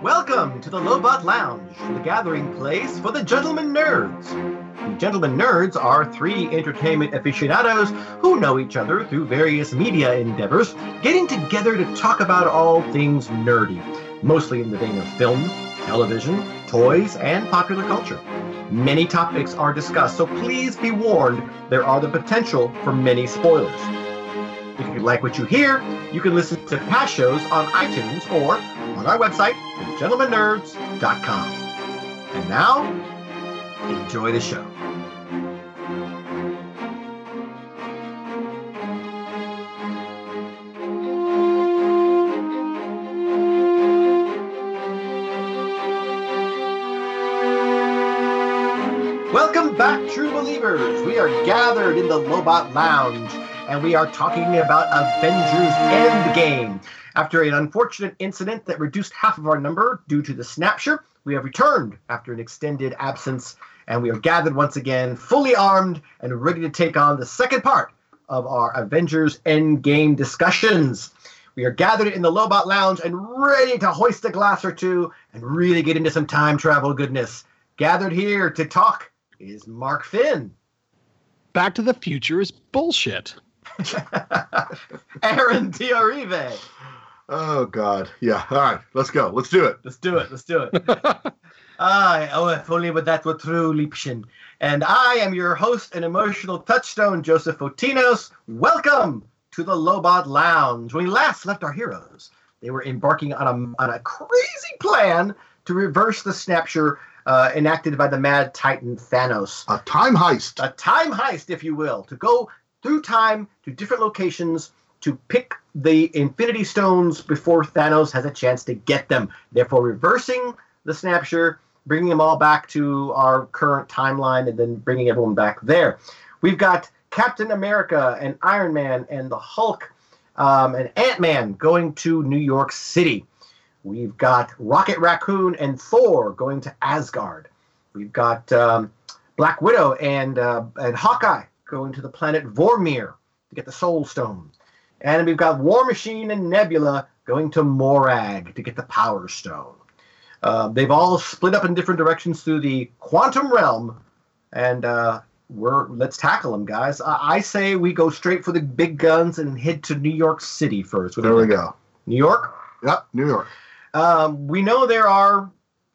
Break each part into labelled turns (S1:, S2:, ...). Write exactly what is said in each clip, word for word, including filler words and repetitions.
S1: Welcome to the Lobot Lounge, the gathering place for the Gentlemen Nerds. The Gentlemen Nerds are three entertainment aficionados who know each other through various media endeavors, getting together to talk about all things nerdy, mostly in the vein of film, television, toys, and popular culture. Many topics are discussed, so please be warned, there are the potential for many spoilers. If you like what you hear, you can listen to past shows on iTunes or on our website, the gentlemen nerds dot com. And now, enjoy the show. Welcome back, true believers. We are gathered in the Lobot Lounge, and we are talking about Avengers Endgame. After an unfortunate incident that reduced half of our number due to the Snapshire, we have returned after an extended absence, and we are gathered once again, fully armed and ready to take on the second part of our Avengers Endgame discussions. We are gathered in the Lobot Lounge and ready to hoist a glass or two and really get into some time travel goodness. Gathered here to talk is Mark Finn.
S2: Back to the Future is bullshit.
S1: Aaron Diorive.
S3: Oh, God. Yeah. All right. Let's go. Let's do it.
S1: Let's do it. Let's do it. I, oh, if only but that were true, Liebchen. And I am your host and emotional touchstone, Joseph Fotinos. Welcome to the Lobot Lounge. When we last left our heroes, they were embarking on a, on a crazy plan to reverse the Snapshire uh, enacted by the mad titan Thanos.
S3: A time heist.
S1: A time heist, if you will, to go through time to different locations to pick the Infinity Stones before Thanos has a chance to get them, therefore reversing the Snapshire, bringing them all back to our current timeline, and then bringing everyone back there. We've got Captain America and Iron Man and the Hulk um, and Ant-Man going to New York City. We've got Rocket Raccoon and Thor going to Asgard. We've got um, Black Widow and uh, and Hawkeye going to the planet Vormir to get the Soul Stone. And we've got War Machine and Nebula going to Morag to get the Power Stone. Uh, they've all split up in different directions through the quantum realm, and uh, we're let's tackle them, guys. I, I say we go straight for the big guns and head to New York City first.
S3: There we go.
S1: New York?
S3: Yep, New York.
S1: Um, we know there are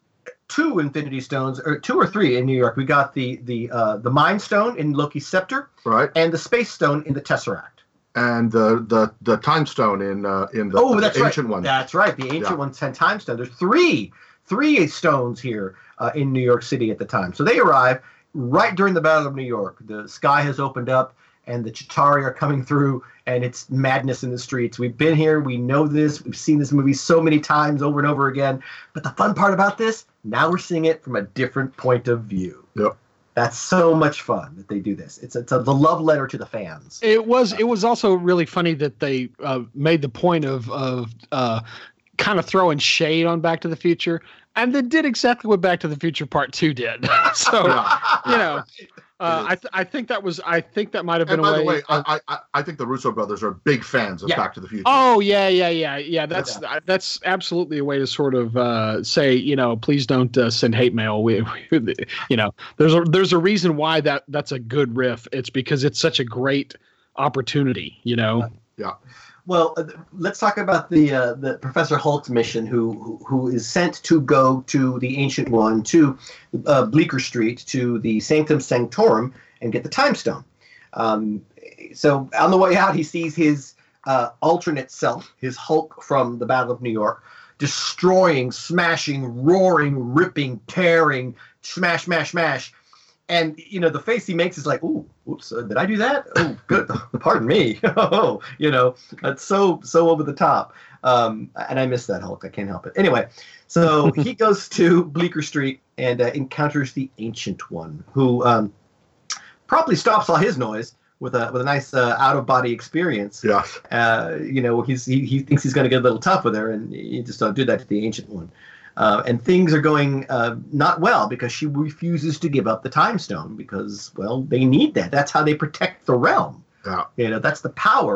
S1: two Infinity Stones, or two or three in New York. We got the the uh, the Mind Stone in Loki's scepter,
S3: right,
S1: and the Space Stone in the Tesseract.
S3: And the the the Time Stone in uh, in the,
S1: oh,
S3: the
S1: that's
S3: ancient
S1: right.
S3: one.
S1: That's right. The ancient
S3: yeah.
S1: one's ten Time Stone. There's three three stones here uh, in New York City at the time. So they arrive right during the Battle of New York. The sky has opened up, and the Chitauri are coming through, and it's madness in the streets. We've been here. We know this. We've seen this movie so many times over and over again. But the fun part about this, now we're seeing it from a different point of view.
S3: Yep.
S1: That's so much fun that they do this. It's it's a, the love letter to the fans.
S2: It was it was also really funny that they uh, made the point of of uh, kind of throwing shade on Back to the Future, and then did exactly what Back to the Future Part Two did. So you know, uh, I th- I think that was I think that might have been
S3: and
S2: a
S3: by
S2: way.
S3: the way,
S2: of,
S3: I, I I think the Russo brothers are big fans of
S1: Yeah.
S3: Back to the Future.
S2: Oh yeah, yeah, yeah, yeah. That's
S1: Yeah.
S2: that's absolutely a way to sort of uh, say, you know, please don't uh, send hate mail. We, we, you know, there's a there's a reason why that that's a good riff. It's because it's such a great opportunity. You know.
S3: Yeah.
S1: Well, uh, let's talk about the uh, the Professor Hulk's mission, who, who who is sent to go to the Ancient One, to uh, Bleecker Street, to the Sanctum Sanctorum, and get the Time Stone. Um, so on the way out, he sees his uh, alternate self, his Hulk from the Battle of New York, destroying, smashing, roaring, ripping, tearing, smash, smash, smash. And, you know, the face he makes is like, ooh, oops, uh, did I do that? Oh, good. Pardon me. Oh, you know, that's so, so over the top. Um, and I miss that Hulk. I can't help it. Anyway, so he goes to Bleecker Street and uh, encounters the Ancient One, who um, probably stops all his noise with a with a nice uh, out-of-body experience.
S3: Yeah.
S1: Uh, you know, he's he, he thinks he's going to get a little tough with her, and you just don't do that to the Ancient One. Uh, and things are going uh, not well because she refuses to give up the Time Stone because, well, they need that. That's how they protect the realm.
S3: Yeah.
S1: You know, that's the power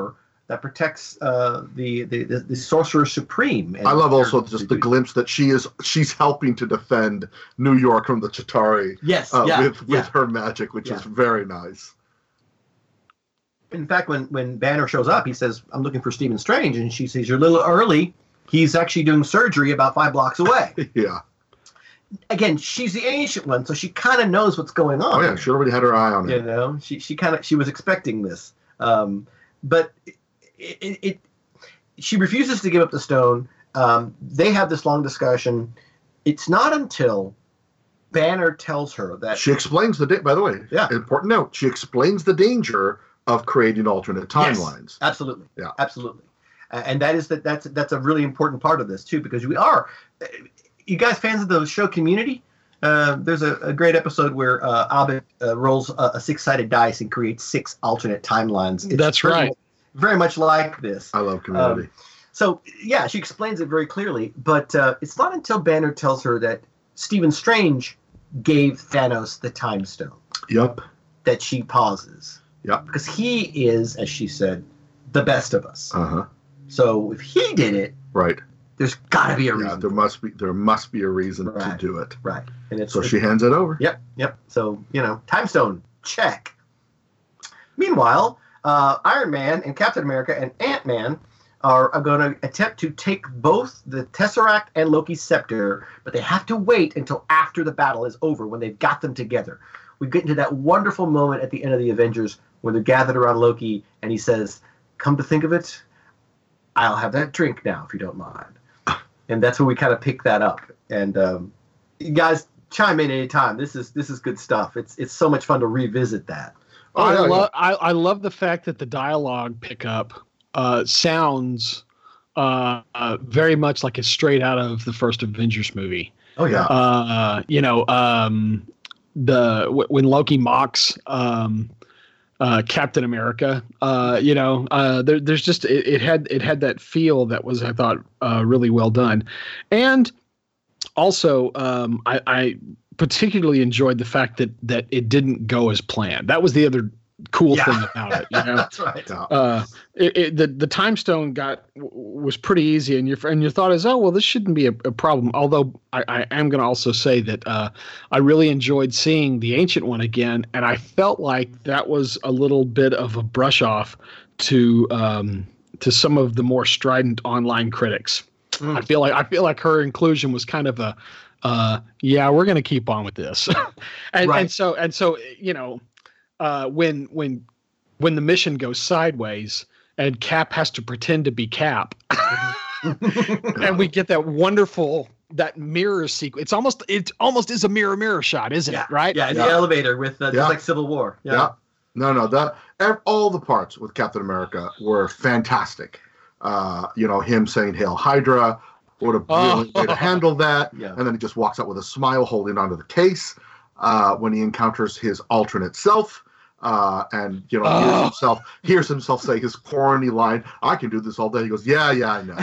S1: that protects uh, the, the, the the Sorcerer Supreme. And
S3: I love also just the glimpse that she is she's helping to defend New York from the Chitauri.
S1: Yes,
S3: uh,
S1: yeah,
S3: with with
S1: yeah.
S3: her magic, which
S1: Yeah.
S3: is very nice.
S1: In fact, when, when Banner shows up, he says, I'm looking for Stephen Strange. And she says, you're a little early. He's actually doing surgery about five blocks away.
S3: Yeah.
S1: Again, she's the ancient one, so she kind of knows what's going on.
S3: Oh yeah, she already had her eye on
S1: You
S3: it.
S1: know, she she kind of she was expecting this, um, but it, it, it she refuses to give up the stone. Um, they have this long discussion. It's not until Banner tells her that
S3: She explains the da- by the way,
S1: Yeah.
S3: important note. She explains the danger of creating alternate timelines.
S1: Yes, absolutely,
S3: Yeah.
S1: absolutely, uh, and that is that that's that's a really important part of this too, because we are. You guys fans of the show Community? Uh, there's a, a great episode where uh, Abed uh, rolls a, a six-sided dice and creates six alternate timelines. It's
S2: That's
S1: very
S2: right.
S1: much- very much like this.
S3: I love Community.
S1: Um, so, yeah, she explains it very clearly, but uh, it's not until Banner tells her that Stephen Strange gave Thanos the Time Stone
S3: Yep.
S1: that she pauses.
S3: Yep.
S1: Because he is, as she said, the best of us.
S3: Uh huh.
S1: So if he did it,
S3: Right.
S1: there's got to be a
S3: Yeah.
S1: reason.
S3: There must be there must be a reason to
S1: Right.
S3: do it.
S1: Right. And it's,
S3: So she hands it over.
S1: Yep, yep. So, you know, Time Stone, check. Meanwhile, uh, Iron Man and Captain America and Ant-Man are, are going to attempt to take both the Tesseract and Loki's scepter, but they have to wait until after the battle is over when they've got them together. We get into that wonderful moment at the end of the Avengers where they're gathered around Loki and he says, come to think of it, I'll have that drink now if you don't mind. And that's where we kind of pick that up. And um, you guys chime in anytime. This is this is good stuff. It's it's so much fun to revisit that.
S3: Oh,
S2: I
S3: yeah,
S2: love I, I love the fact that the dialogue pickup uh, sounds uh, uh, very much like it's straight out of the first Avengers movie.
S1: Oh yeah.
S2: Uh, you know, um, the w- when Loki mocks um, uh, Captain America, uh, you know, uh, there, there's just it, it had it had that feel that was, I thought, uh, really well done, and also um, I, I particularly enjoyed the fact that that it didn't go as planned. That was the other cool
S1: Yeah.
S2: thing about it. You know,
S1: That's right.
S3: Yeah.
S2: uh, it, it, the the time stone got w- was pretty easy, and your and your thought is, oh well, this shouldn't be a, a problem. Although I, I am going to also say that uh, I really enjoyed seeing the ancient one again, and I felt like that was a little bit of a brush off to um, to some of the more strident online critics.
S1: Mm.
S2: I feel like I feel like her inclusion was kind of a uh, yeah, we're going to keep on with this, and
S1: Right.
S2: and so and so you know. Uh, when when when the mission goes sideways and Cap has to pretend to be Cap, and we get that wonderful that mirror sequence. It's almost it almost is a mirror mirror shot, isn't
S1: Yeah.
S2: it? Right?
S1: Yeah, in
S3: Yeah.
S1: the elevator with uh, just
S3: Yeah.
S1: like Civil War. Yeah.
S3: Yeah. No, no, that ev- all the parts with Captain America were fantastic. Uh, you know, him saying "Hail Hydra," what a brilliant
S2: Oh.
S3: way to handle that.
S1: Yeah.
S3: And then he just walks out with a smile, holding onto the case uh, when he encounters his alternate self. Uh, and you know,
S2: Oh.
S3: hears himself hears himself say his corny line, "I can do this all day." He goes, "Yeah, yeah, I know."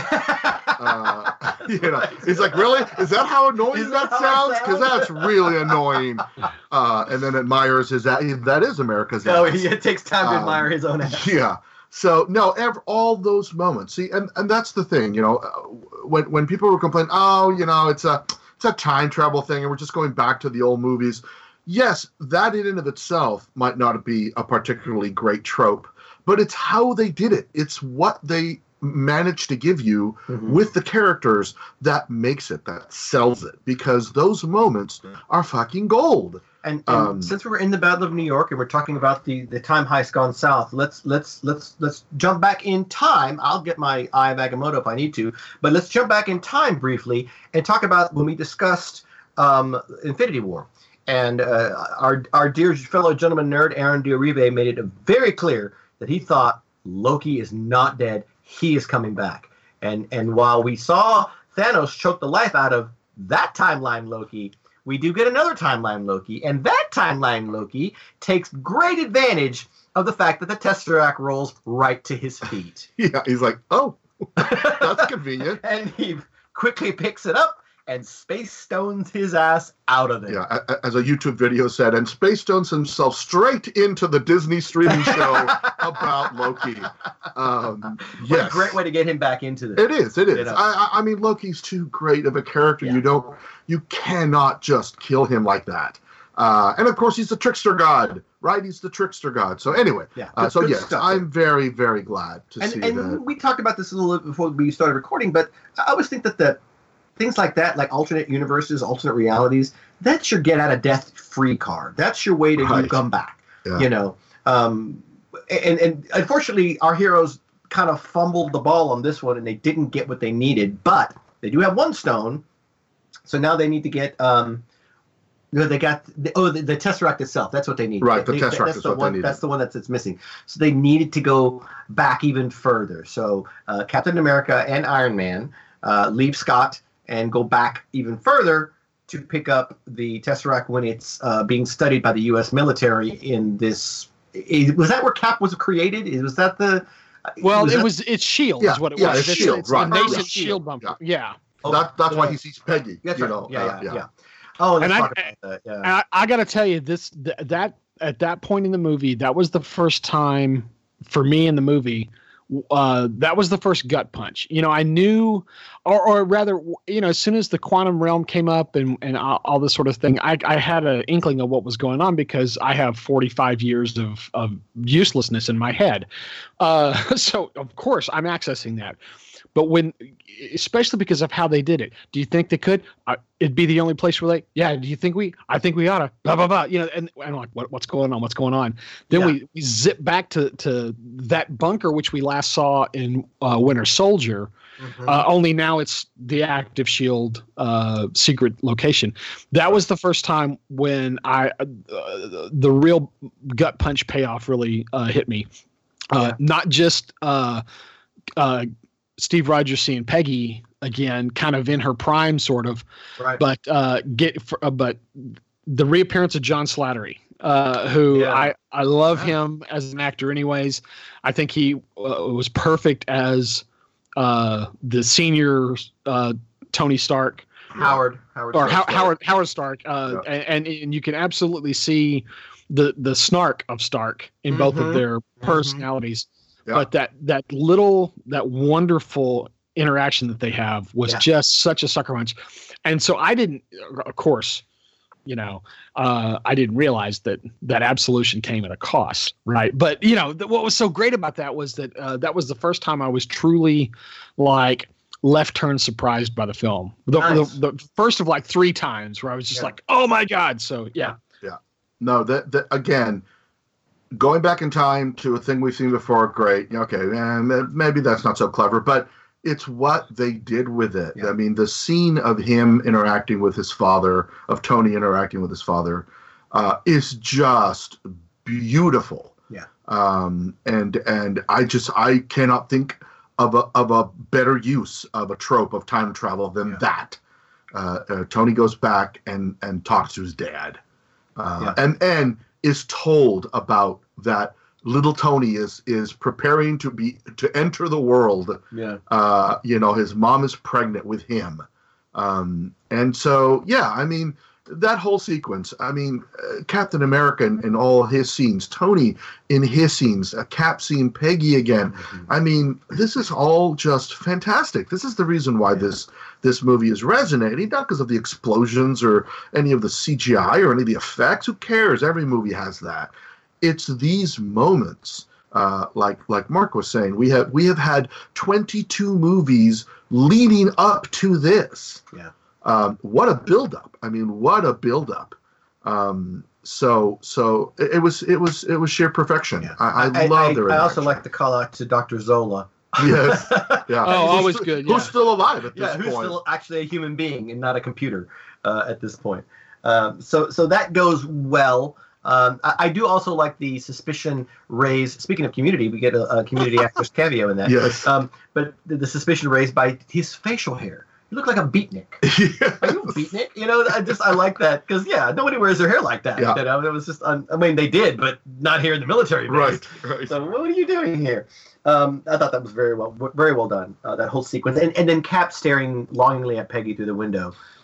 S3: Uh, you know, he's like, "Really? Is that how annoying
S1: Is
S3: that
S1: that how it
S3: sounds? Because
S1: sounds?"
S3: that's really annoying." Uh, and then admires his that that is America's
S1: No,
S3: ass.
S1: he, it takes time to
S3: Um,
S1: admire his own ass.
S3: Yeah. So no, ev- all those moments. See, and, and that's the thing. You know, uh, when when people were complaining, oh, you know, it's a it's a time travel thing, and we're just going back to the old movies. Yes, that in and of itself might not be a particularly great trope, but it's how they did it. It's what they managed to give you
S1: Mhm.
S3: with the characters that makes it, that sells it, because those moments are fucking gold.
S1: And, and
S3: Um,
S1: since we're in the Battle of New York and we're talking about the, the time heist gone south, let's let's let's let's jump back in time. I'll get my Eye of Agamotto if I need to, but let's jump back in time briefly and talk about when we discussed um, Infinity War. And uh, our our dear fellow gentleman nerd Aaron Dioribe made it very clear that he thought Loki is not dead. He is coming back. And and while we saw Thanos choke the life out of that timeline Loki, we do get another timeline Loki, and that timeline Loki takes great advantage of the fact that the Tesseract rolls right to his feet.
S3: Yeah, he's like, oh, that's convenient.
S1: And he quickly picks it up and Space Stones his ass out of there.
S3: Yeah, a- a- as a YouTube video said, and Space Stones himself straight into the Disney streaming show about Loki. Um,
S1: What
S3: yes.
S1: a great way to get him back into this.
S3: It is. It is.
S1: You know?
S3: I, I I mean, Loki's too great of a character.
S1: Yeah.
S3: You don't. You cannot just kill him like that. Uh, and of course, he's the trickster god, right? He's the trickster god. So anyway,
S1: Yeah,
S3: uh,
S1: good-
S3: so
S1: good
S3: yes,
S1: stuff.
S3: I'm very, very glad to
S1: And,
S3: see
S1: and
S3: that.
S1: we talked about this a little bit before we started recording, but I always think that the things like that, like alternate universes, alternate realities, that's your get out of death free card. That's your way to you
S3: Right.
S1: come back.
S3: Yeah.
S1: You know, um, and and unfortunately, our heroes kind of fumbled the ball on this one, and they didn't get what they needed. But they do have one stone, so now they need to get. Um, no, they got the, oh the, the Tesseract itself. That's what they need.
S3: Right, the
S1: They-
S3: Tesseract
S1: that's
S3: is
S1: the
S3: what they
S1: one,
S3: needed.
S1: That's the one that's, that's missing. So they needed to go back even further. So uh, Captain America and Iron Man uh, leave Scott and go back even further to pick up the Tesseract when it's uh, being studied by the U S military in this. Is, was that where Cap was created? Is- Was that the?
S2: Well,
S1: was
S2: it
S1: that-
S2: was it's Shield
S3: Yeah,
S2: is what it
S3: yeah,
S2: was.
S3: it's
S2: It's,
S3: S.H.I.E.L.D.,
S2: it's
S3: right.
S2: the nascent
S1: Yeah.
S2: Shield bunker. Yeah.
S1: Oh,
S3: that, that's why
S1: uh,
S3: he sees Peggy.
S1: That's
S3: you
S1: right.
S3: know,
S1: yeah,
S3: uh,
S1: yeah, yeah, Oh, let's
S2: And I-
S1: talk about that. Yeah.
S2: And I, I got to tell you, this th- that at that point in the movie, that was the first time for me in the movie. Uh, that was the first gut punch. You know, I knew, or, or rather, you know, as soon as the quantum realm came up and and all, all this sort of thing, I, I had an inkling of what was going on because I have forty-five years of of uselessness in my head. Uh, so of course I'm accessing that. But when, especially because of how they did it, do you think they could? Uh, it'd be the only place where they, yeah. Do you think we? I think we oughta. Blah blah blah. You know, and, and I'm like, what, what's going on? What's going on? Then
S1: Yeah.
S2: we, we zip back to to that bunker which we last saw in uh, Winter Soldier.
S1: Mhm.
S2: Uh, only now it's the active shield uh, secret location. That was the first time when I uh, the real gut punch payoff really uh, hit me. Uh,
S1: Yeah.
S2: Not just uh, uh, Steve Rogers seeing Peggy again, kind of in her prime, sort of,
S1: right.
S2: but uh, get for, uh, but the reappearance of John Slattery, uh, who
S1: Yeah.
S2: I I love
S1: Yeah.
S2: him as an actor. Anyways, I think he uh, was perfect as uh, the senior uh, Tony Stark.
S1: Howard. Howard.
S2: Or How,
S1: Stark.
S2: Howard Howard Stark, uh,
S3: Yeah.
S2: and, and and you can absolutely see the the snark of Stark in both
S1: Mhm.
S2: of their personalities.
S3: Yeah.
S2: But that that little that wonderful interaction that they have was
S1: Yeah.
S2: just such a sucker punch, and so I didn't, of course, you know, uh, I didn't realize that that absolution came at a cost, right? But you know, th- what was so great about that was that uh, that was the first time I was truly like left turn surprised by the film. The,
S1: Nice.
S2: the, the first of like three times where I was just
S1: Yeah.
S2: like, oh my God. So yeah.
S3: No, that, that again, going back in time to a thing we've seen before, great. Okay, eh, maybe that's not so clever, but it's what they did with it.
S1: Yeah.
S3: I mean, the scene of him interacting with his father, of Tony interacting with his father, uh, is just beautiful.
S1: Yeah.
S3: Um, and and I just I cannot think of a of a better use of a trope of time travel than
S1: Yeah.
S3: that. Uh, uh, Tony goes back and and talks to his dad. Uh,
S1: Yeah.
S3: and and is told about that little Tony is is preparing to be to enter the world.
S1: Yeah.
S3: Uh, you know, his mom is pregnant with him, um, and so yeah, I mean that whole sequence. I mean, uh, Captain America in, in all his scenes, Tony in his scenes, a Cap scene, Peggy again.
S1: Mhm.
S3: I mean, this is all just fantastic. This is the reason why
S1: Yeah.
S3: this this movie is resonating, not because of the explosions or any of the C G I or any of the effects. Who cares? Every movie has that. It's these moments, uh, like like Mark was saying. We have we have had twenty-two movies leading up to this.
S1: Yeah.
S3: Um, what a buildup! I mean, what a buildup. Um, so so it, it was it was it was sheer perfection.
S1: Yeah.
S3: I, I, love
S1: I,
S3: their.
S1: I also
S3: interaction.
S1: like to call out to Doctor Zola.
S3: Yes. Yeah.
S2: Oh,
S3: Who's
S2: always
S3: st-
S2: good, yeah.
S3: Who's still alive at this
S1: Yeah, who's
S3: point?
S1: still actually a human being and not a computer uh, at this point. Um, so, so that goes well. Um, I, I do also like the suspicion raised. Speaking of Community, we get a, a Community actress cameo in that.
S3: Yes.
S1: Um, but the, the suspicion raised by his facial hair. You look like a beatnik. Are you a beatnik? You know, I just I like that because yeah, nobody wears their hair like that.
S3: Yeah.
S1: You know, it was just. Un- I mean, they did, but not here in the military base.
S3: Right. Right.
S1: So what are you doing here? Um, I thought that was very well, very well done. Uh, that whole sequence, and and then Cap staring longingly at Peggy through the window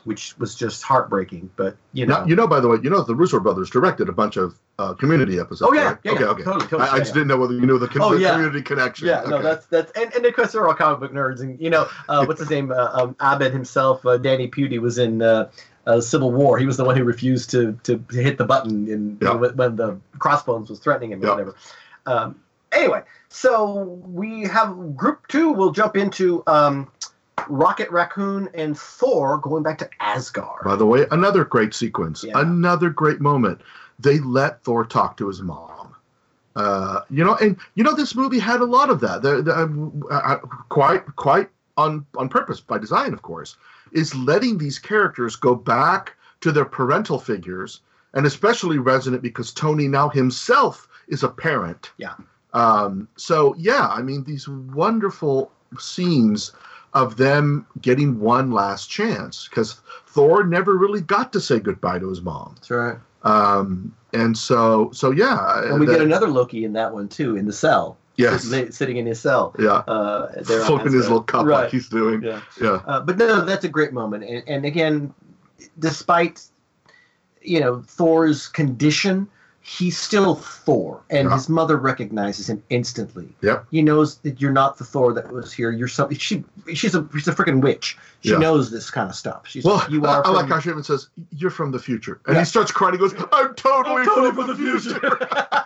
S1: which was just heartbreaking. But you know,
S3: now, you know, by the way, you know the Russo brothers directed a bunch of uh, Community episodes.
S1: Oh yeah,
S3: right?
S1: yeah,
S3: okay,
S1: yeah,
S3: okay.
S1: Totally, totally,
S3: I, I
S1: yeah,
S3: just
S1: yeah.
S3: didn't know whether you knew the, con-
S1: Oh,
S3: the
S1: yeah.
S3: Community connection.
S1: Yeah,
S3: okay.
S1: no, that's that's and, and of course they're all comic book nerds, and you know, uh, what's his name? Uh, um, Abed himself, uh, Danny Pudi, was in uh, uh, Civil War. He was the one who refused to to, to hit the button in
S3: Yeah.
S1: you know, when, when the Crossbones was threatening him or
S3: Yeah.
S1: whatever. Um, anyway, so we have group two. We'll jump into um, Rocket Raccoon and Thor going back to Asgard.
S3: By the way, another great sequence,
S1: Yeah.
S3: another great moment. They let Thor talk to his mom. Uh, you know, and you know this movie had a lot of that. The, the, uh, uh, quite, quite on on purpose, by design, of course, is letting these characters go back to their parental figures, and especially resonant because Tony now himself is a parent.
S1: Yeah.
S3: Um, so yeah, I mean these wonderful scenes of them getting one last chance because Thor never really got to say goodbye to his mom.
S1: That's right.
S3: Um, and so, so yeah.
S1: And we
S3: that-
S1: get another Loki in that one too, in the cell.
S3: Yes.
S1: Sit- sitting in his cell.
S3: Yeah.
S1: Uh, there on
S3: Flipping his
S1: Asgard.
S3: little cup
S1: Right.
S3: like he's doing.
S1: Yeah.
S3: Yeah.
S1: Uh, but no, that's a great moment. And, and again, despite, you know, Thor's condition, he's still Thor. And
S3: Yeah.
S1: his mother recognizes him instantly.
S3: Yep.
S1: He knows that you're not the Thor that was here. You're some, she, she's a, she's a freaking witch. She
S3: Yeah.
S1: knows this kind of stuff. She's,
S3: Well,
S1: you
S3: I,
S1: are
S3: I like
S1: from-
S3: how Shipman says, "You're from the future," and
S1: Yeah.
S3: he starts crying. He goes, "I'm totally,
S1: I'm totally
S3: from, the future."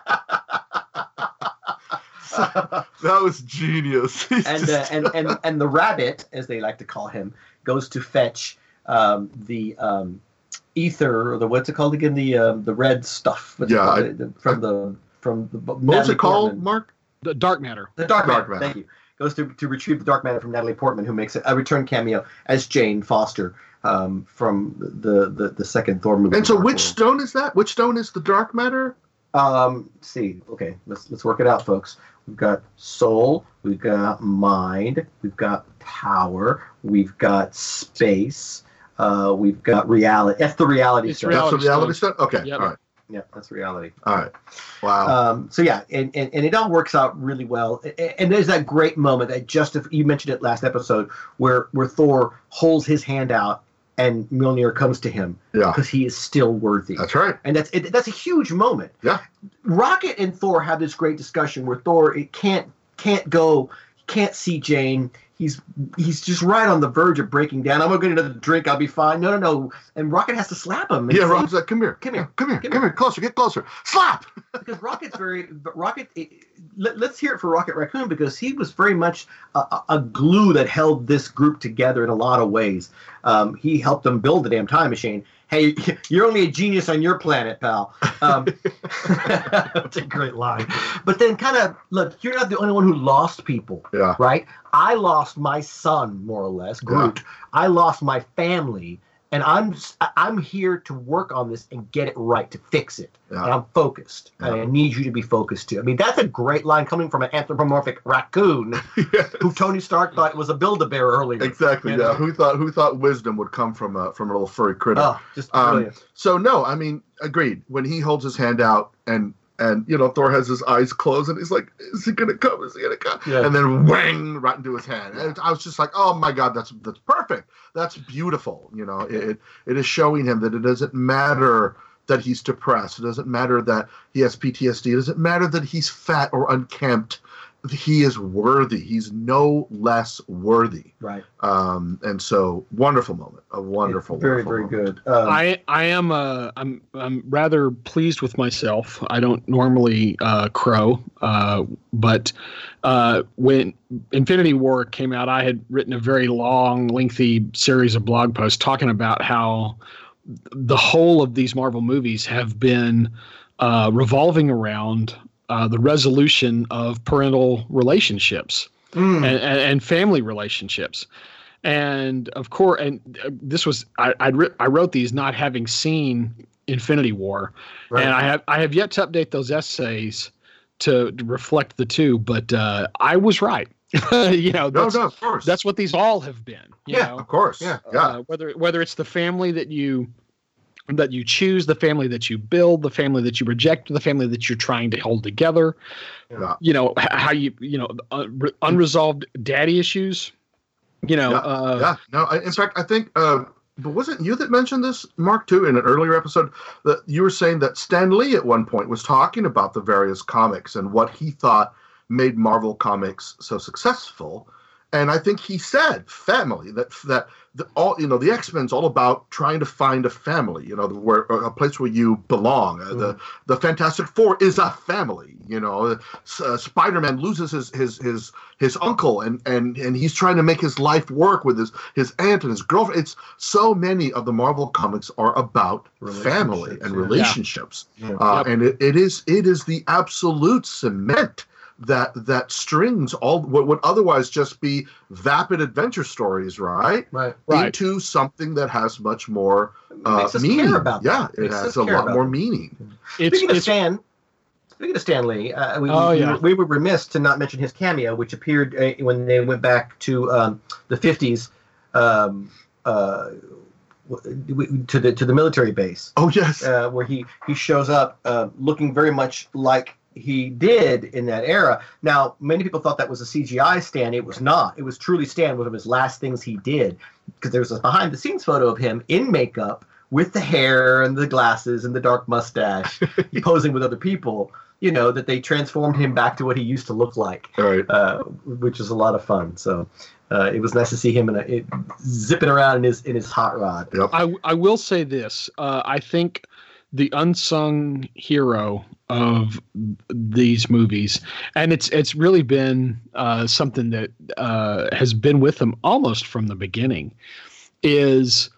S3: That was genius. He's
S1: and, uh,
S3: just-
S1: and and and the rabbit, as they like to call him, goes to fetch um, the um, ether, or the what's it called again? The um, the red stuff. What's it
S3: Yeah,
S1: called?
S3: I-
S1: The- from the from the
S3: what was
S1: Natalie
S3: it called,
S1: Portman.
S3: Mark?
S2: The Dark Matter.
S1: The dark,
S3: Dark
S1: matter.
S3: Matter.
S1: Thank you. Goes to to retrieve the dark matter from Natalie Portman, who makes a, a return cameo as Jane Foster um, from the, the the second Thor movie.
S3: And so,
S1: Dark
S3: which
S1: World.
S3: stone is that? Which stone is the dark matter?
S1: Um, let's see. Okay, let's let's work it out, folks. We've got soul, we've got mind, we've got power, we've got space, uh, we've got reality. That's the reality
S2: It's
S1: stone.
S2: reality.
S3: That's the reality
S2: stone.
S3: stone. Okay.
S2: Yep.
S3: All right.
S1: Yeah, that's reality.
S3: All right. Wow.
S1: Um, so yeah, and, and, and it all works out really well. And, and there's that great moment that just if you mentioned it last episode where where Thor holds his hand out and Mjolnir comes to him
S3: yeah.
S1: because he is still worthy.
S3: That's right.
S1: And that's it, that's a huge moment.
S3: Yeah.
S1: Rocket and Thor have this great discussion where Thor it can't can't go, can't see Jane. He's he's just right on the verge of breaking down. I'm gonna get another drink. I'll be fine. No, no, no. And Rocket has to slap him. and
S3: Yeah.
S1: say-
S3: Rocket's like, "Come here.
S1: Come here.
S3: Come here.
S1: Come
S3: Come here. Closer. Get closer. Slap."
S1: because Rocket's very Rocket. It, let, let's hear it for Rocket Raccoon because he was very much a, a- a glue that held this group together in a lot of ways. Um, he helped them build the damn time machine. Hey, you're only a genius on your planet, pal. Um, that's a great line. But then, kind of look, you're not the only one who lost people,
S3: Yeah.
S1: right? I lost my son, more or less, Groot. I lost my family. And I'm I'm here to work on this and get it right, to fix it.
S3: Yeah.
S1: And I'm focused.
S3: Yeah.
S1: And I need you to be focused too. I mean, that's a great line coming from an anthropomorphic raccoon
S3: Yes.
S1: who Tony Stark thought was a Build-A-Bear earlier.
S3: Exactly.
S1: You
S3: Yeah.
S1: know?
S3: Who thought who thought wisdom would come from a from a little furry critter?
S1: Oh, just
S3: Um,
S1: brilliant.
S3: So no, I mean, agreed. When he holds his hand out and and you know Thor has his eyes closed and he's like, "Is he gonna come? Is he gonna come?"
S1: Yeah.
S3: And then whang right into his hand. And I was just like, "Oh my God, that's that's perfect. That's beautiful." You know, it it is showing him that it doesn't matter that he's depressed. It doesn't matter that he has P T S D. It doesn't matter that he's fat or unkempt. He is worthy. He's no less worthy.
S1: Right.
S3: Um, and so wonderful moment. A wonderful,
S1: Very,
S3: wonderful
S1: very
S3: moment.
S1: good. Um,
S2: I I am uh I'm I'm rather pleased with myself. I don't normally uh, crow, uh, but uh, when Infinity War came out, I had written a very long, lengthy series of blog posts talking about how the whole of these Marvel movies have been uh, revolving around uh, the resolution of parental relationships
S1: mm,
S2: and, and, and family relationships. And of course, and uh, this was I I'd ri- I wrote these not having seen Infinity War,
S1: right.
S2: and I have I have yet to update those essays to, to reflect the two. But uh, I was right. you know,
S3: No,
S2: that's,
S3: no, of course.
S2: that's what these all have been. You
S1: Yeah,
S2: know?
S3: Of course.
S1: Yeah.
S3: Yeah.
S2: Uh, whether whether it's the family that you that you choose, the family that you build, the family that you reject, the family that you're trying to hold together.
S3: Yeah.
S2: You know h- how you you know uh, re- unresolved daddy issues. You know,
S3: Yeah,
S2: uh,
S3: yeah. No, I, in fact, I think uh, but wasn't you that mentioned this, Mark, too, in an earlier episode? That you were saying that Stan Lee at one point was talking about the various comics and what he thought made Marvel Comics so successful. And I think he said family, that that the, all you know, the X-Men's all about trying to find a family, you know, where a place where you belong. Mm. The the Fantastic Four is a family, you know. Uh, Spider-Man loses his his his his uncle, and, and and he's trying to make his life work with his his aunt and his girlfriend. It's so many of the Marvel comics are about family and relationships, yeah. uh, yep. and it, it is it is the absolute cement that that strings all what would otherwise just be vapid adventure stories, right?
S1: Right.
S3: Into
S1: right.
S3: something that has much more uh,
S1: makes us
S3: meaning.
S1: Care about
S3: yeah,
S1: it,
S3: it has a lot more
S1: them.
S3: meaning.
S2: It's,
S1: speaking
S2: it's,
S1: of Stan, speaking of Stan Lee, uh, we,
S2: oh,
S1: we,
S2: yeah.
S1: we were remiss to not mention his cameo, which appeared uh, when they went back to um, the fifties, um, uh, to the to the military base.
S3: Oh yes,
S1: uh, where he he shows up uh, looking very much like he did in that era. Now, many people thought that was a C G I Stan. It was not. It was truly Stan, one of his last things he did, because there was a behind-the-scenes photo of him in makeup with the hair and the glasses and the dark mustache, posing with other people, you know, that they transformed him back to what he used to look like,
S3: right.
S1: uh, which is a lot of fun. So uh, it was nice to see him in a, it, zipping around in his in his hot rod.
S3: Yep.
S2: I, I will say this. Uh, I think the unsung hero of these movies, and it's it's really been uh, something that uh, has been with them almost from the beginning, is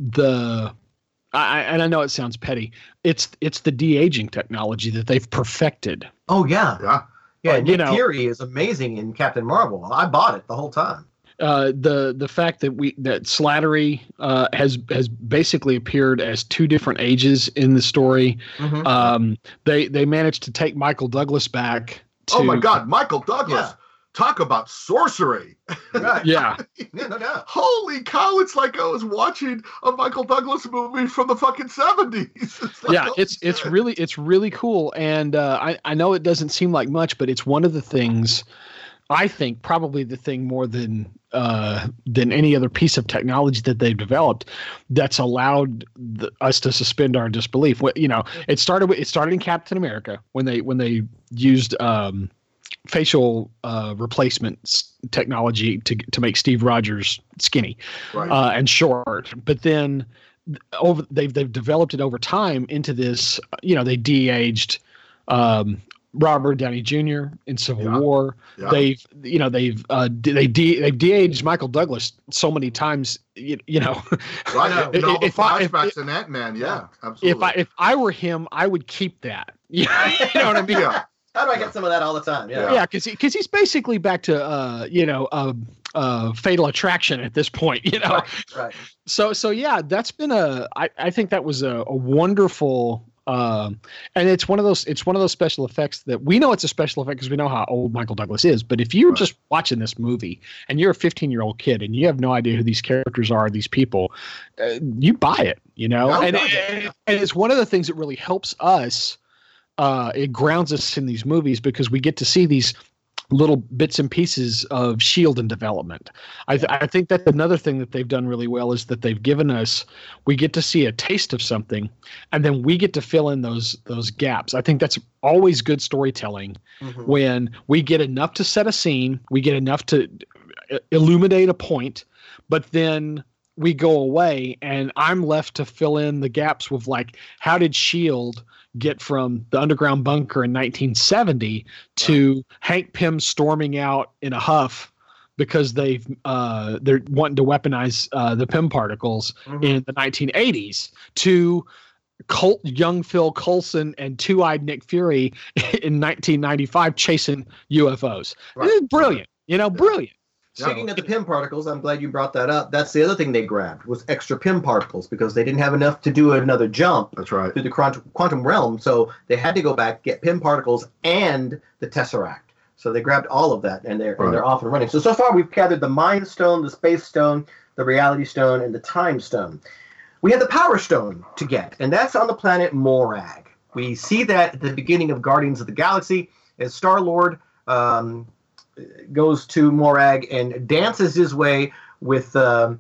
S2: the I, and I know it sounds petty. It's it's the de-aging technology that they've perfected.
S1: Oh yeah,
S3: yeah,
S1: yeah.
S2: Uh,
S1: Nick
S2: you know,
S1: Fury is amazing in Captain Marvel. I bought it the whole time.
S2: Uh, the the fact that we that Slattery uh, has has basically appeared as two different ages in the story.
S1: Mm-hmm.
S2: Um, they they managed to take Michael Douglas back. To,
S3: oh my God, Michael Douglas!
S1: Yeah.
S3: Talk about sorcery.
S1: Right.
S2: Yeah.
S1: Yeah, no doubt.
S3: Holy cow! It's like I was watching a Michael Douglas movie from the fucking seventies. It's like,
S2: yeah,
S3: oh,
S2: it's it's
S3: shit.
S2: really it's really cool, and uh, I I know it doesn't seem like much, but it's one of the things. I think probably the thing more than uh, than any other piece of technology that they've developed that's allowed the, us to suspend our disbelief. What, you know, it started with, it started in Captain America when they when they used um, facial uh, replacement technology to to make Steve Rogers skinny
S3: right.
S2: uh, and short. But then over they've they've developed it over time into this. You know, they de-aged. Um, Robert Downey Junior in Civil
S3: yeah.
S2: War.
S3: Yeah.
S2: They've, you know, they've uh, they de they've de-aged Michael Douglas so many times. You, you know,
S3: right?
S1: know.
S3: And all the
S2: if I, if,
S3: flashbacks in Ant-Man, yeah, absolutely.
S2: If I if I were him, I would keep that. You know, you know what I mean?
S3: yeah.
S1: How do I get some of that all the time? Yeah,
S2: Yeah, because because he, he's basically back to uh, you know uh, uh, Fatal Attraction at this point. You know,
S1: right. right.
S2: So so yeah, that's been a. I, I think that was a, a wonderful. Um, and it's one of those it's one of those special effects that we know it's a special effect because we know how old Michael Douglas is. But if you're
S3: right.
S2: just watching this movie and you're a fifteen year old kid and you have no idea who these characters are, these people, uh, you buy it, you know.
S1: Oh,
S2: and,
S1: God, yeah.
S2: and and it's one of the things that really helps us. Uh, it grounds us in these movies because we get to see these little bits and pieces of S H I E L D in development. I, th- I think that another thing that they've done really well is that they've given us, we get to see a taste of something, and then we get to fill in those those gaps. I think that's always good storytelling
S1: Mm-hmm.
S2: when we get enough to set a scene, we get enough to illuminate a point, but then we go away and I'm left to fill in the gaps with like, how did S H I E L D get from the underground bunker in nineteen seventy to Hank Pym storming out in a huff because they've uh, they're wanting to weaponize uh, the Pym particles
S1: Mm-hmm.
S2: in the nineteen eighties to Colt, young Phil Coulson and two-eyed Nick Fury in nineteen ninety-five chasing U F Os.
S1: Right.
S2: This is brilliant, you know, brilliant.
S1: Speaking of the Pym particles, I'm glad you brought that up. That's the other thing they grabbed was extra Pym particles because they didn't have enough to do another jump
S3: That's right.
S1: through the quantum, quantum realm. So they had to go back, get Pym particles and the Tesseract. So they grabbed all of that and they're
S3: Right.
S1: and they're off and running. So so far we've gathered the Mind Stone, the Space Stone, the Reality Stone, and the Time Stone. We have the Power Stone to get, and that's on the planet Morag. We see that at the beginning of Guardians of the Galaxy as Star-Lord um, goes to Morag and dances his way with um,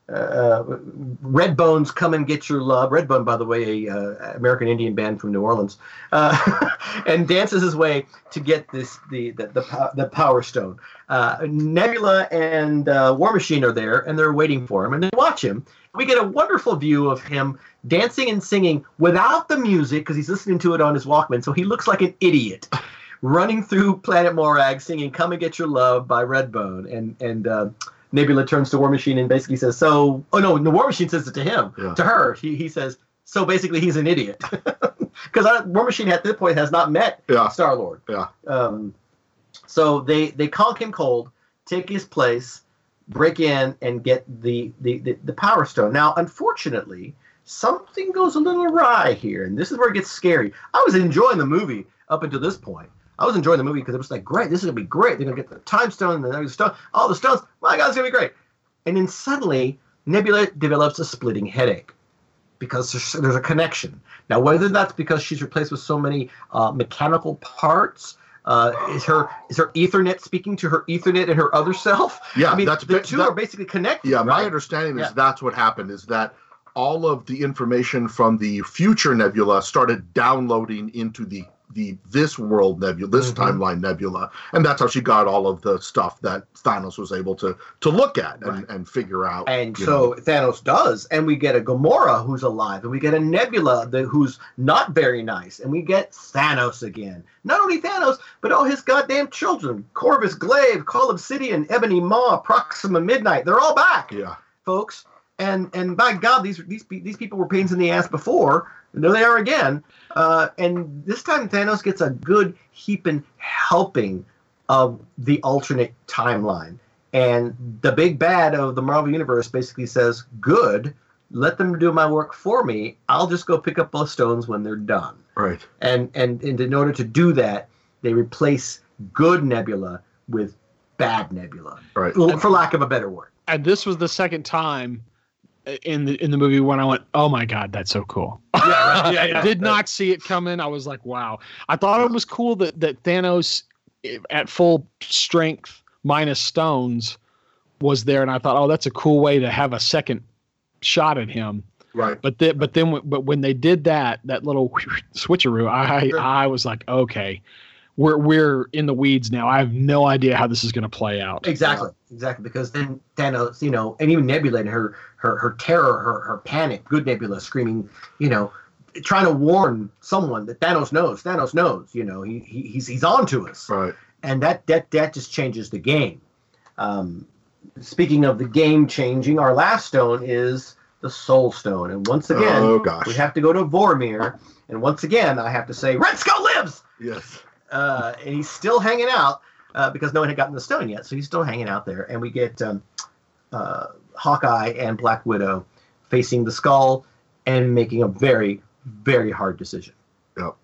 S1: uh, Redbone's Come and Get Your Love. Redbone, by the way, a uh, American Indian band from New Orleans, uh, and dances his way to get this the the the, the Power Stone. Uh, Nebula and uh, War Machine are there, and they're waiting for him, and they watch him. We get a wonderful view of him dancing and singing without the music because he's listening to it on his Walkman, so he looks like an idiot. Running through Planet Morag, singing "Come and Get Your Love" by Redbone, and and uh, Nebula turns to War Machine and basically says, "So, oh no, the War Machine says it to him, yeah. to her. He he says, so basically he's an idiot because War Machine at this point has not met
S3: yeah.
S1: Star Lord.
S3: Yeah.
S1: Um, so they they conk him cold, take his place, break in, and get the the the, the Power Stone. Now, unfortunately, something goes a little awry here, and this is where it gets scary. I was enjoying the movie up until this point. I was enjoying the movie because it was like, great, this is going to be great. They're going to get the time stone and the stone, all the stones. My God, it's going to be great. And then suddenly, Nebula develops a splitting headache because there's, there's a connection. Now, whether that's because she's replaced with so many uh, mechanical parts, uh, is her is her Ethernet speaking to her Ethernet and her other self?
S3: Yeah,
S1: I mean,
S3: that's,
S1: the two
S3: that,
S1: are basically connected.
S3: Yeah,
S1: right?
S3: my understanding is
S1: yeah.
S3: that's what happened, is that all of the information from the future Nebula started downloading into the the this world nebula, this mm-hmm. timeline nebula, and that's how she got all of the stuff that Thanos was able to to look at and, right. and figure out.
S1: And so know. Thanos does, and we get a Gamora who's alive, and we get a Nebula that, who's not very nice, and we get Thanos again. Not only Thanos, but all his goddamn children: Corvus Glaive, Call Obsidian, Ebony Maw, Proxima Midnight. They're all back,
S3: yeah,
S1: folks. And and by God, these these these people were pains in the ass before. And there they are again. Uh, and this time Thanos gets a good heaping helping of the alternate timeline. And the big bad of the Marvel Universe basically says, good, let them do my work for me. I'll just go pick up those stones when they're done.
S3: Right.
S1: And, and, and in order to do that, they replace good Nebula with bad Nebula.
S3: Right.
S1: For, for lack of a better word.
S2: And this was the second time in the in the movie when I went, oh my God, that's so cool.
S1: Yeah, right. yeah, yeah.
S2: I did not see it coming. I was like, wow. I thought it was cool that, that Thanos at full strength minus stones was there. And I thought, oh, that's a cool way to have a second shot at him.
S3: Right.
S2: But then, but then, but when they did that, that little switcheroo, I,
S1: Sure.
S2: I was like, okay, we're, we're in the weeds now. I have no idea how this is going to play out.
S1: Exactly. Exactly. Because then Thanos, you know, and even Nebula and her, her, her terror, her, her panic, good Nebula screaming, you know, trying to warn someone that Thanos knows. Thanos knows, you know, he, he he's he's on to us.
S3: Right.
S1: And that that that just changes the game. Um, speaking of the game changing, our last stone is the Soul Stone. And once again,
S3: oh, gosh.
S1: we have to go to Vormir. And once again, I have to say, Red Skull lives!
S3: Yes.
S1: Uh, and he's still hanging out uh, because no one had gotten the stone yet. So he's still hanging out there. And we get um, uh, Hawkeye and Black Widow facing the Skull and making a very, very hard decision.
S3: Yep.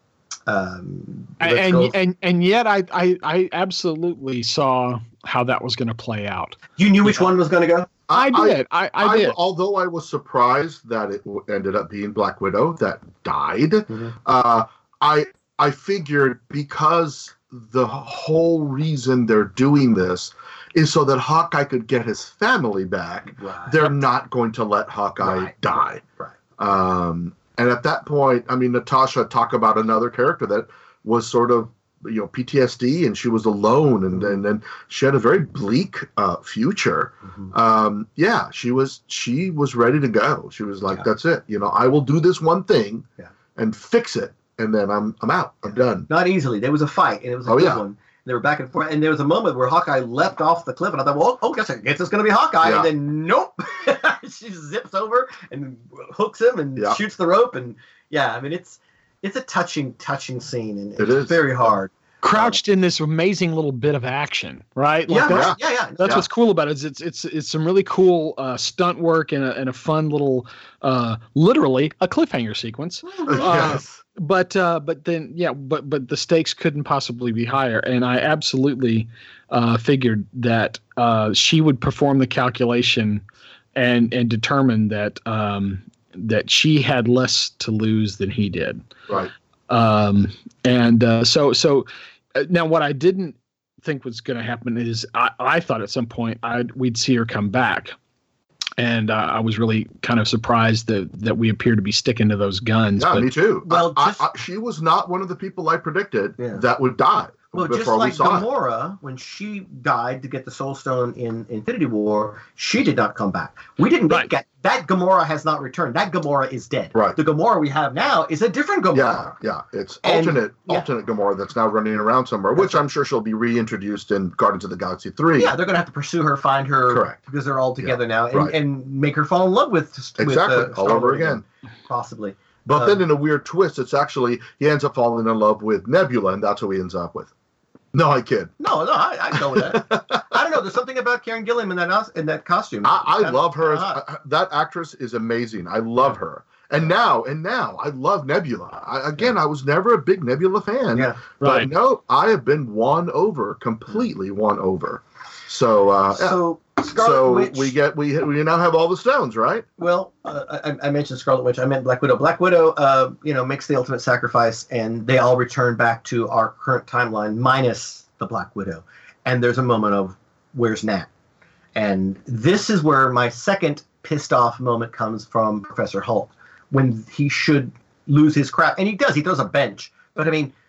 S1: Um,
S2: and,
S1: go.
S2: and and yet I, I, I absolutely saw how that was going to play out.
S1: You knew which yeah. one was going to go?
S2: I did. I, I, I did.
S3: I, although I was surprised that it w- ended up being Black Widow that died,
S1: mm-hmm.
S3: uh, I I figured because the whole reason they're doing this is so that Hawkeye could get his family back.
S1: Right.
S3: They're not going to let Hawkeye
S1: right.
S3: die.
S1: Right.
S3: Um, and at that point, I mean, Natasha talked about another character that was sort of, you know, P T S D, and she was alone, and and, and she had a very bleak uh, future.
S1: Mm-hmm.
S3: Um, yeah, she was she was ready to go. She was like,
S1: yeah.
S3: that's it. You know, I will do this one thing
S1: yeah.
S3: and fix it, and then I'm I'm out. I'm done.
S1: Not easily. There was a fight, and it was a
S3: oh,
S1: good
S3: yeah.
S1: one. They were back and forth, and there was a moment where Hawkeye leapt off the cliff, and I thought, well, oh, guess, I guess it's going to be Hawkeye. Yeah. And then, nope. She zips over and hooks him and
S3: yeah.
S1: shoots the rope. And, yeah, I mean, it's it's a touching, touching scene, and it's
S3: it is.
S1: very hard.
S2: Crouched um, in this amazing little bit of action, right?
S1: Like
S2: yeah,
S1: that's, yeah, yeah.
S2: That's
S1: yeah.
S2: what's cool about it. Is it's it's it's some really cool uh, stunt work and a, and a fun little, uh, literally a cliffhanger sequence. Uh,
S3: yes.
S2: But uh, but then yeah, but but the stakes couldn't possibly be higher, and I absolutely uh, figured that uh, she would perform the calculation and and determine that um, that she had less to lose than he did.
S3: Right.
S2: Um, and uh, so so uh, now what I didn't think was going to happen is I, I thought at some point I'd we'd see her come back. and uh, I was really kind of surprised that that we appear to be sticking to those guns.
S3: Yeah,
S2: but,
S3: me too.
S1: Well,
S3: I,
S1: just,
S3: I, I, she was not one of the people I predicted
S1: Yeah.
S3: that would die
S1: well, just
S3: before
S1: like
S3: we saw it.
S1: Gamora, when she died to get the Soul Stone in Infinity War, she did not come back. We didn't
S2: Right.
S1: get that. Gamora has not returned. That Gamora is dead.
S3: Right.
S1: The Gamora we have now is a different
S3: Yeah,
S1: Gamora.
S3: yeah. It's
S1: And-
S3: alternate
S1: yeah.
S3: alternate Gamora that's now running around somewhere, which I'm sure she'll be reintroduced in Guardians of the Galaxy three.
S1: Yeah, they're going to have to pursue her, find her,
S3: Correct.
S1: because they're all together now, and,
S3: right.
S1: and make her fall in love with with,
S3: Exactly.
S1: uh,
S3: All
S1: Star-Lord
S3: over again.
S1: possibly.
S3: But
S1: Um,
S3: then in a weird twist, it's actually he ends up falling in love with Nebula, and that's who he ends up with. No, I kid.
S1: No, no, I, I go with that. I don't know. There's something about Karen Gillan in that os- in that costume.
S3: I, I
S1: Kinda-
S3: love her.
S1: kinda
S3: As,
S1: hot.
S3: uh, that actress is amazing. I love her. And now, and now, I love Nebula. I, again, I was never a big Nebula fan.
S1: Yeah.
S3: But
S2: Right.
S3: no, I have been won over, completely won over. So, uh, yeah.
S1: So Scarlet
S3: so
S1: Witch.
S3: we get we we now have all the stones, right?
S1: Well, uh, I, I mentioned Scarlet Witch. I meant Black Widow. Black Widow, uh, you know, makes the ultimate sacrifice, and they all return back to our current timeline, minus the Black Widow. And there's a moment of, "Where's Nat?" And this is where my second pissed off moment comes from Professor Hulk, when he should lose his crap, and he does. He throws a bench, but I mean,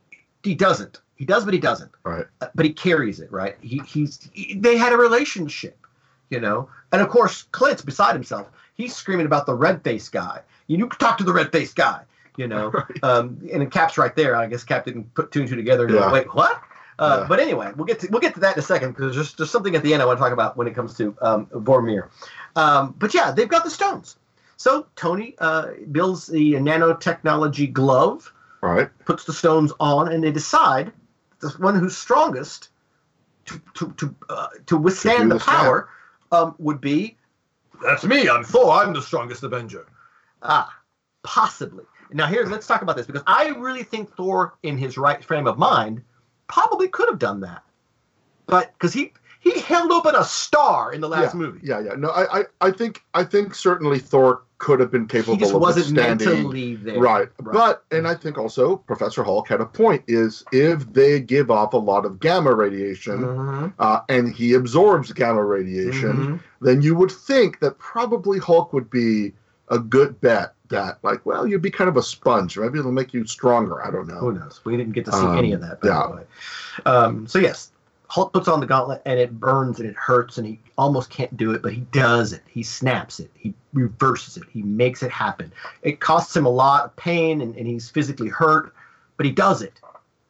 S1: he doesn't. He does, but he doesn't.
S3: Right.
S1: Uh, But he carries it, right? He he's he, they had a relationship, you know. And of course, Clint's beside himself. He's screaming about the red-faced guy. You, you talk to the red-faced guy, you know.
S3: Right.
S1: Um, and Cap's right there. I guess Cap didn't put two and two together. And
S3: Yeah.
S1: go, wait, what? Uh,
S3: Yeah.
S1: But anyway, we'll get to we'll get to that in a second, because there's there's something at the end I want to talk about when it comes to um, Vormir. Um, but yeah, they've got the stones. So Tony uh, builds the nanotechnology glove,
S3: Right.
S1: puts the stones on, and they decide the one who's strongest to to to uh, to withstand
S3: do
S1: the
S3: the snap.
S1: power um, would be. That's me. I'm Thor. I'm the strongest Avenger. Ah, possibly. Now here, let's talk about this, because I really think Thor, in his right frame of mind, probably could have done that, but because he he held open a star in the last
S3: yeah.
S1: movie.
S3: Yeah, yeah. No, I, I, I think I think certainly Thor could have been capable
S1: He just
S3: of
S1: wasn't meant
S3: withstanding.
S1: to leave there.
S3: Right.
S1: Right.
S3: But, and I think also Professor Hulk had a point, is if they give off a lot of gamma radiation,
S1: Mhm.
S3: uh, and he absorbs gamma radiation,
S1: Mhm.
S3: then you would think that probably Hulk would be a good bet that, like, well, you'd be kind of a sponge. Maybe it'll make you stronger. I don't know.
S1: Who knows? We didn't get to see
S3: Um,
S1: any of that, by
S3: yeah.
S1: the way. Um, so yes, Hulk puts on the gauntlet, and it burns and it hurts, and he almost can't do it, but he does it. He snaps it. He reverses it. He makes it happen. It costs him a lot of pain, and, and he's physically hurt, but he does it.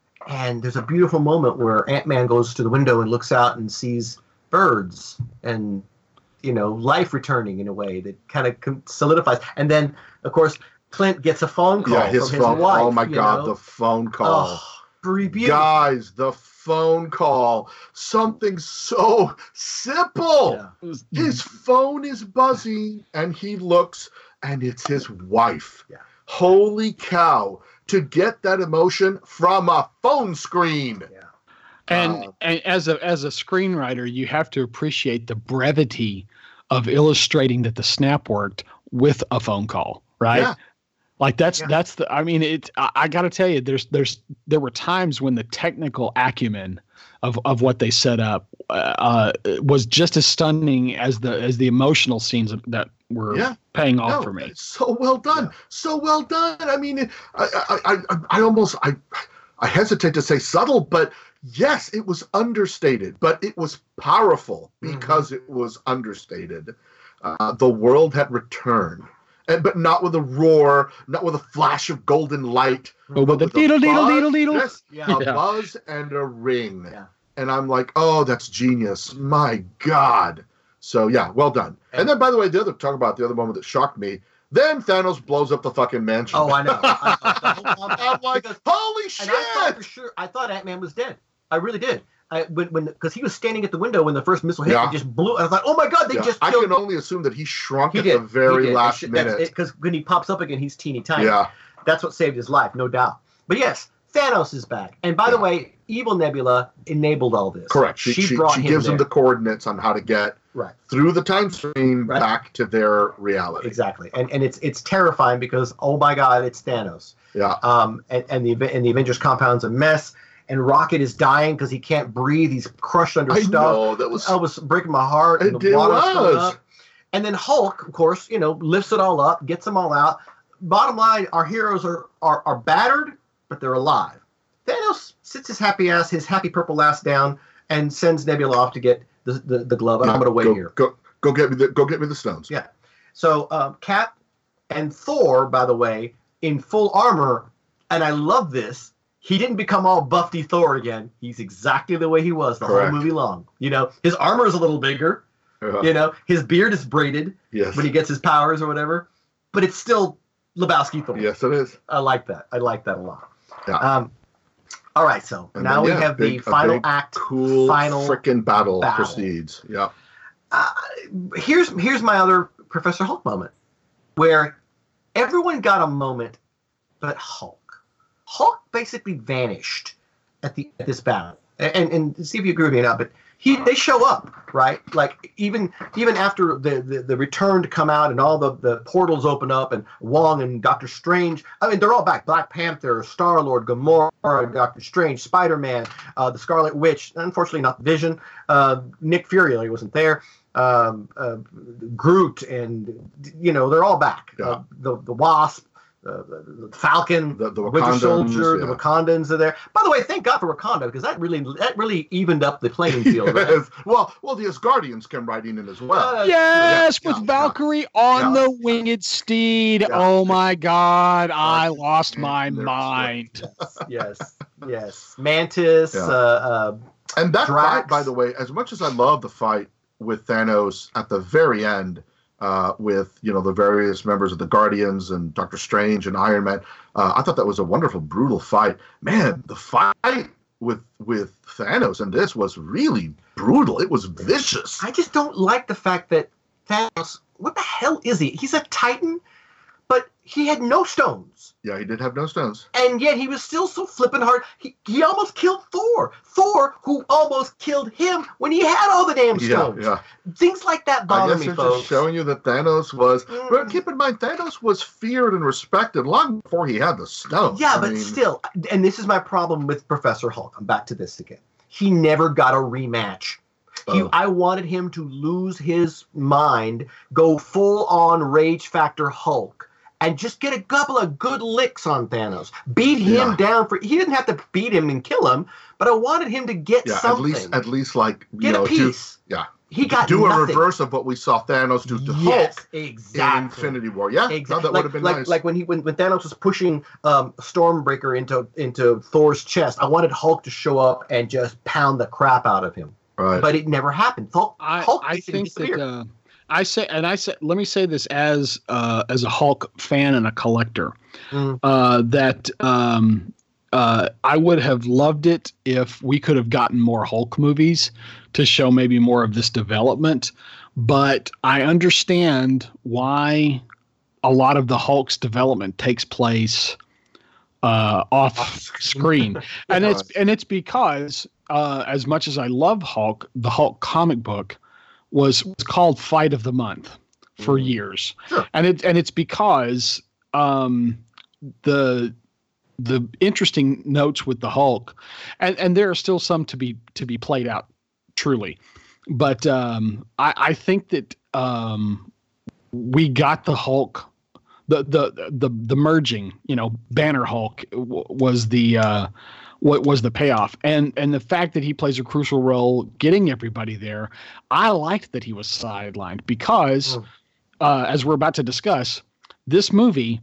S1: And there's a beautiful moment where Ant-Man goes to the window and looks out and sees birds and, you know, life returning in a way that kind of solidifies. And then, of course, Clint gets a phone call
S3: Yeah, his
S1: from
S3: phone.
S1: his wife.
S3: Oh my
S1: you
S3: God,
S1: know?
S3: the phone call.
S1: Oh, pretty beautiful.
S3: Guys, the phone call. Something so simple.
S1: Yeah.
S2: It was-
S3: His phone is buzzing, and he looks, and it's his wife.
S1: Yeah.
S3: Holy cow. To get that emotion from a phone screen.
S1: Yeah.
S2: And,
S3: Uh,
S2: and as a as a screenwriter, you have to appreciate the brevity of illustrating that the snap worked with a phone call, right?
S3: Yeah.
S2: Like that's
S1: Yeah.
S2: that's the. I mean, it. I, I got to tell you, there's there's there were times when the technical acumen of of what they set up uh, was just as stunning as the as the emotional scenes that were
S3: Yeah.
S2: paying off
S3: No,
S2: for me.
S3: it's so well done. So well done. I mean, I, I, I, I I almost, I, I hesitate to say subtle, but yes, it was understated, but it was powerful because it was understated. Uh, the world had returned, and but not with a roar, not with a flash of golden light,
S2: But with the
S3: a
S2: deedle deedle
S3: buzz,
S2: deedle deedle.
S3: yes,
S1: Yeah.
S3: a
S2: Yeah.
S3: buzz and a ring.
S1: Yeah.
S3: And I'm like, oh, that's genius. My God. So yeah, well done. And then, by the way, the other talk about the other moment that shocked me. Then Thanos blows up the fucking mansion.
S1: Oh, I know. I, I, the whole time-
S3: I'm like,
S1: because-
S3: holy
S1: and I thought
S3: shit!
S1: for sure, I thought Ant-Man was dead. I really did. I when when because he was standing at the window when the first missile hit,
S3: Yeah.
S1: and just blew. I was like, oh my God, they
S3: Yeah,
S1: just
S3: I
S1: killed.
S3: can only assume that he shrunk
S1: he
S3: at
S1: did.
S3: the very
S1: He did.
S3: last
S1: It should- that's-
S3: minute.
S1: Because when he pops up again, he's teeny tiny.
S3: Yeah,
S1: That's what saved his life, no doubt. But yes, Thanos is back. And by the
S3: Yeah.
S1: way, Evil Nebula enabled all this.
S3: correct. She, she,
S1: brought
S3: she
S1: him
S3: gives
S1: there.
S3: him the coordinates on how to get
S1: right.
S3: through the time stream
S1: Right.
S3: back to their reality.
S1: Exactly. And and it's it's terrifying because oh my God, it's Thanos.
S3: Yeah,
S1: Um, and, and the and the Avengers compound's a mess. And Rocket is dying because he can't breathe. He's crushed under
S3: I
S1: stuff.
S3: know that was.
S1: I was breaking my heart. And
S3: It
S1: the
S3: did
S1: water was coming
S3: was.
S1: up. And then Hulk, of course, you know, lifts it all up, gets them all out. Bottom line, our heroes are are, are battered, but they're alive. Thanos sits his happy ass, his happy purple ass down, and sends Nebula off to get the the, the glove. And
S3: Yeah,
S1: I'm going to wait
S3: go,
S1: here.
S3: Go go get me the go get me the stones.
S1: Yeah. So um, Cap and Thor, by the way, in full armor, and I love this. He didn't become all buffy Thor again. He's exactly the way he was the
S3: Correct.
S1: whole movie long. You know, his armor is a little bigger.
S3: Yeah.
S1: You know, his beard is braided
S3: Yes.
S1: when he gets his powers or whatever, but it's still Lebowski Thor.
S3: Yes, it is.
S1: I like that. I like that a lot.
S3: Yeah.
S1: Um, all right, so
S3: And
S1: now
S3: then,
S1: we
S3: yeah,
S1: have
S3: big-
S1: the
S3: a
S1: final
S3: big,
S1: act.
S3: Cool
S1: final
S3: freaking battle,
S1: battle.
S3: proceeds. Yeah.
S1: Uh, here's here's my other Professor Hulk moment, where everyone got a moment, but Hulk. Hulk basically vanished at the at this battle, and and, and see if you agree with me or not, but he they show up, right? Like even even after the, the, the return to come out and all the, the portals open up and Wong and Doctor Strange, I mean they're all back. Black Panther, Star Lord, Gamora, Doctor Strange, Spider Man, uh, the Scarlet Witch. Unfortunately, not Vision. Uh, Nick Fury, he wasn't there. Um, uh, Groot, and you know they're all back.
S3: Yeah.
S1: Uh, the the Wasp. Uh, the Falcon,
S3: The- the
S1: Winter
S3: Wakandans,
S1: Soldier,
S3: yeah.
S1: the Wakandans are there. By the way, thank God for Wakanda because that really that really evened up the playing field. Right?
S3: Yes. Well, well, the Asgardians came right in as well.
S1: Uh,
S2: Yes,
S3: Yeah,
S2: with
S3: yeah,
S2: Valkyrie on
S3: yeah.
S2: the winged steed.
S3: Yeah.
S2: Oh my God, I
S3: Right.
S2: lost my
S3: And there's-
S2: mind.
S1: yes, yes. Mantis.
S3: Yeah.
S1: Uh, uh,
S3: And that
S1: Drax.
S3: fight, by the way, as much as I love the fight with Thanos at the very end, uh, with you know the various members of the Guardians and Doctor Strange and Iron Man, uh, I thought that was a wonderful, brutal fight. Man, the fight with with Thanos in this was really brutal. It was vicious.
S1: I just don't like the fact that Thanos. What the hell is he? He's a Titan, but he had no stones.
S3: Yeah, he did have no stones.
S1: And yet he was still so flippin' hard. He, he almost killed Thor. Thor, who almost killed him when he had all the damn
S3: Yeah,
S1: stones.
S3: yeah.
S1: Things like that
S3: I
S1: bother
S3: guess
S1: me,
S3: they're
S1: folks.
S3: just showing you that Thanos was.
S1: Mm.
S3: But keep in mind, Thanos was feared and respected long before he had the stones.
S1: Yeah,
S3: I
S1: but
S3: mean,
S1: still, and this is my problem with Professor Hulk. I'm back to this again. He never got a rematch. He,
S3: Oh.
S1: I wanted him to lose his mind, go full on rage factor Hulk, and just get a couple of good licks on Thanos. Beat him
S3: Yeah.
S1: down for. He didn't have to beat him and kill him, but I wanted him to get
S3: yeah,
S1: something.
S3: at least, at least, like you
S1: get
S3: know,
S1: a piece.
S3: do yeah,
S1: He got
S3: do
S1: nothing.
S3: a reverse of what we saw Thanos do to
S1: Yes,
S3: Hulk in
S1: exactly.
S3: Infinity War. Yeah, no,
S1: Exactly.
S3: that would
S1: like,
S3: have been
S1: like,
S3: nice.
S1: like when he when, when Thanos was pushing um, Stormbreaker into into Thor's chest, I wanted Hulk to show up and just pound the crap out of him.
S3: right.
S1: But it never happened. Hulk,
S2: I,
S1: Hulk
S2: I
S1: basically
S2: think that
S1: disappeared.
S2: uh, I say, and I say, let me say this as uh, as a Hulk fan and a collector,
S1: Mm.
S2: uh, that um, uh, I would have loved it if we could have gotten more Hulk movies to show maybe more of this development. But I understand why a lot of the Hulk's development takes place uh, off screen, and it's and it's because uh, as much as I love Hulk, the Hulk comic book was, was called Fight of the Month for
S1: Mhm.
S2: years,
S1: Sure.
S2: and it and it's because um, the the interesting notes with the Hulk, and and there are still some to be to be played out, truly, but um, I, I think that um, we got the Hulk. The, the the the merging, you know, Banner Hulk w- was the uh, what was the payoff, and and the fact that he plays a crucial role getting everybody there. I liked that he was sidelined because,
S1: Mm.
S2: uh, as we're about to discuss, this movie,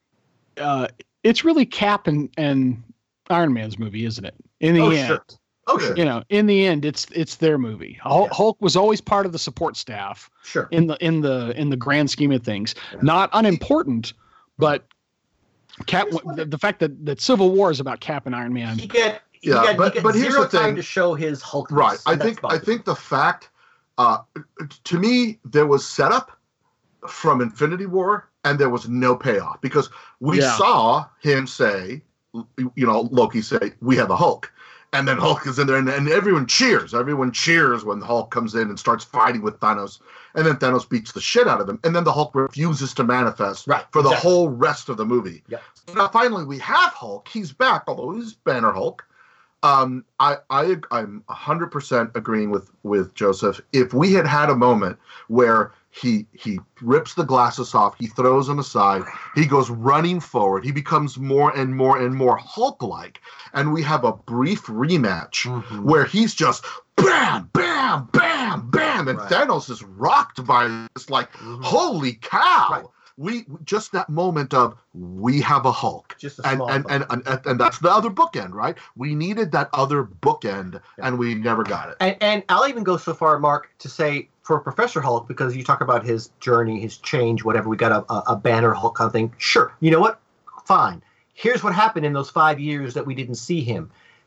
S2: uh, it's really Cap and and Iron Man's movie, isn't it? In the
S1: Oh
S2: end,
S1: sure. Oh sure.
S2: you know, in the end, it's it's their movie. Hulk,
S1: Yes.
S2: Hulk was always part of the support staff
S1: Sure.
S2: in the in the in the grand scheme of things,
S1: Yeah.
S2: not unimportant, but Cap.
S1: Here's what-
S2: The, the fact that that Civil War is about Cap and Iron Man.
S1: He get he
S3: Yeah,
S1: got,
S3: but-
S1: he got
S3: but here's
S1: zero
S3: the thing.
S1: time to show his Hulk.
S3: Right. I think I
S1: That's
S3: think the fact, uh, to me, there was setup from Infinity War, and there was no payoff because we
S2: Yeah.
S3: saw him say, you know, Loki say, "We have a Hulk," and then Hulk is in there, and, and everyone cheers. Everyone cheers when the Hulk comes in and starts fighting with Thanos, and then Thanos beats the shit out of him, and then the Hulk refuses to manifest
S1: Right,
S3: for the
S1: exactly.
S3: whole rest of the movie.
S1: Yep.
S3: So now finally we have Hulk. He's back, although he's Banner Hulk. Um, I, I, I'm one hundred percent agreeing with, with Joseph. If we had had a moment where He he rips the glasses off. He throws them aside. He goes running forward. He becomes more and more and more Hulk-like. And we have a brief rematch mm-hmm. where he's just bam, bam, bam, bam, and right. Thanos is rocked by this, like, mm-hmm. holy cow. Right. We just that moment of we have a Hulk,
S1: just a
S3: and,
S1: small
S3: and, and, and, and and that's the other bookend, right? We needed that other bookend, yeah. and we never got it.
S1: And, and I'll even go so far, Mark, to say for Professor Hulk, because you talk about his journey, his change, whatever. We got a, a, a Banner Hulk kind of thing. Sure, you know what? Fine. Here's what happened in those five years that we didn't see him.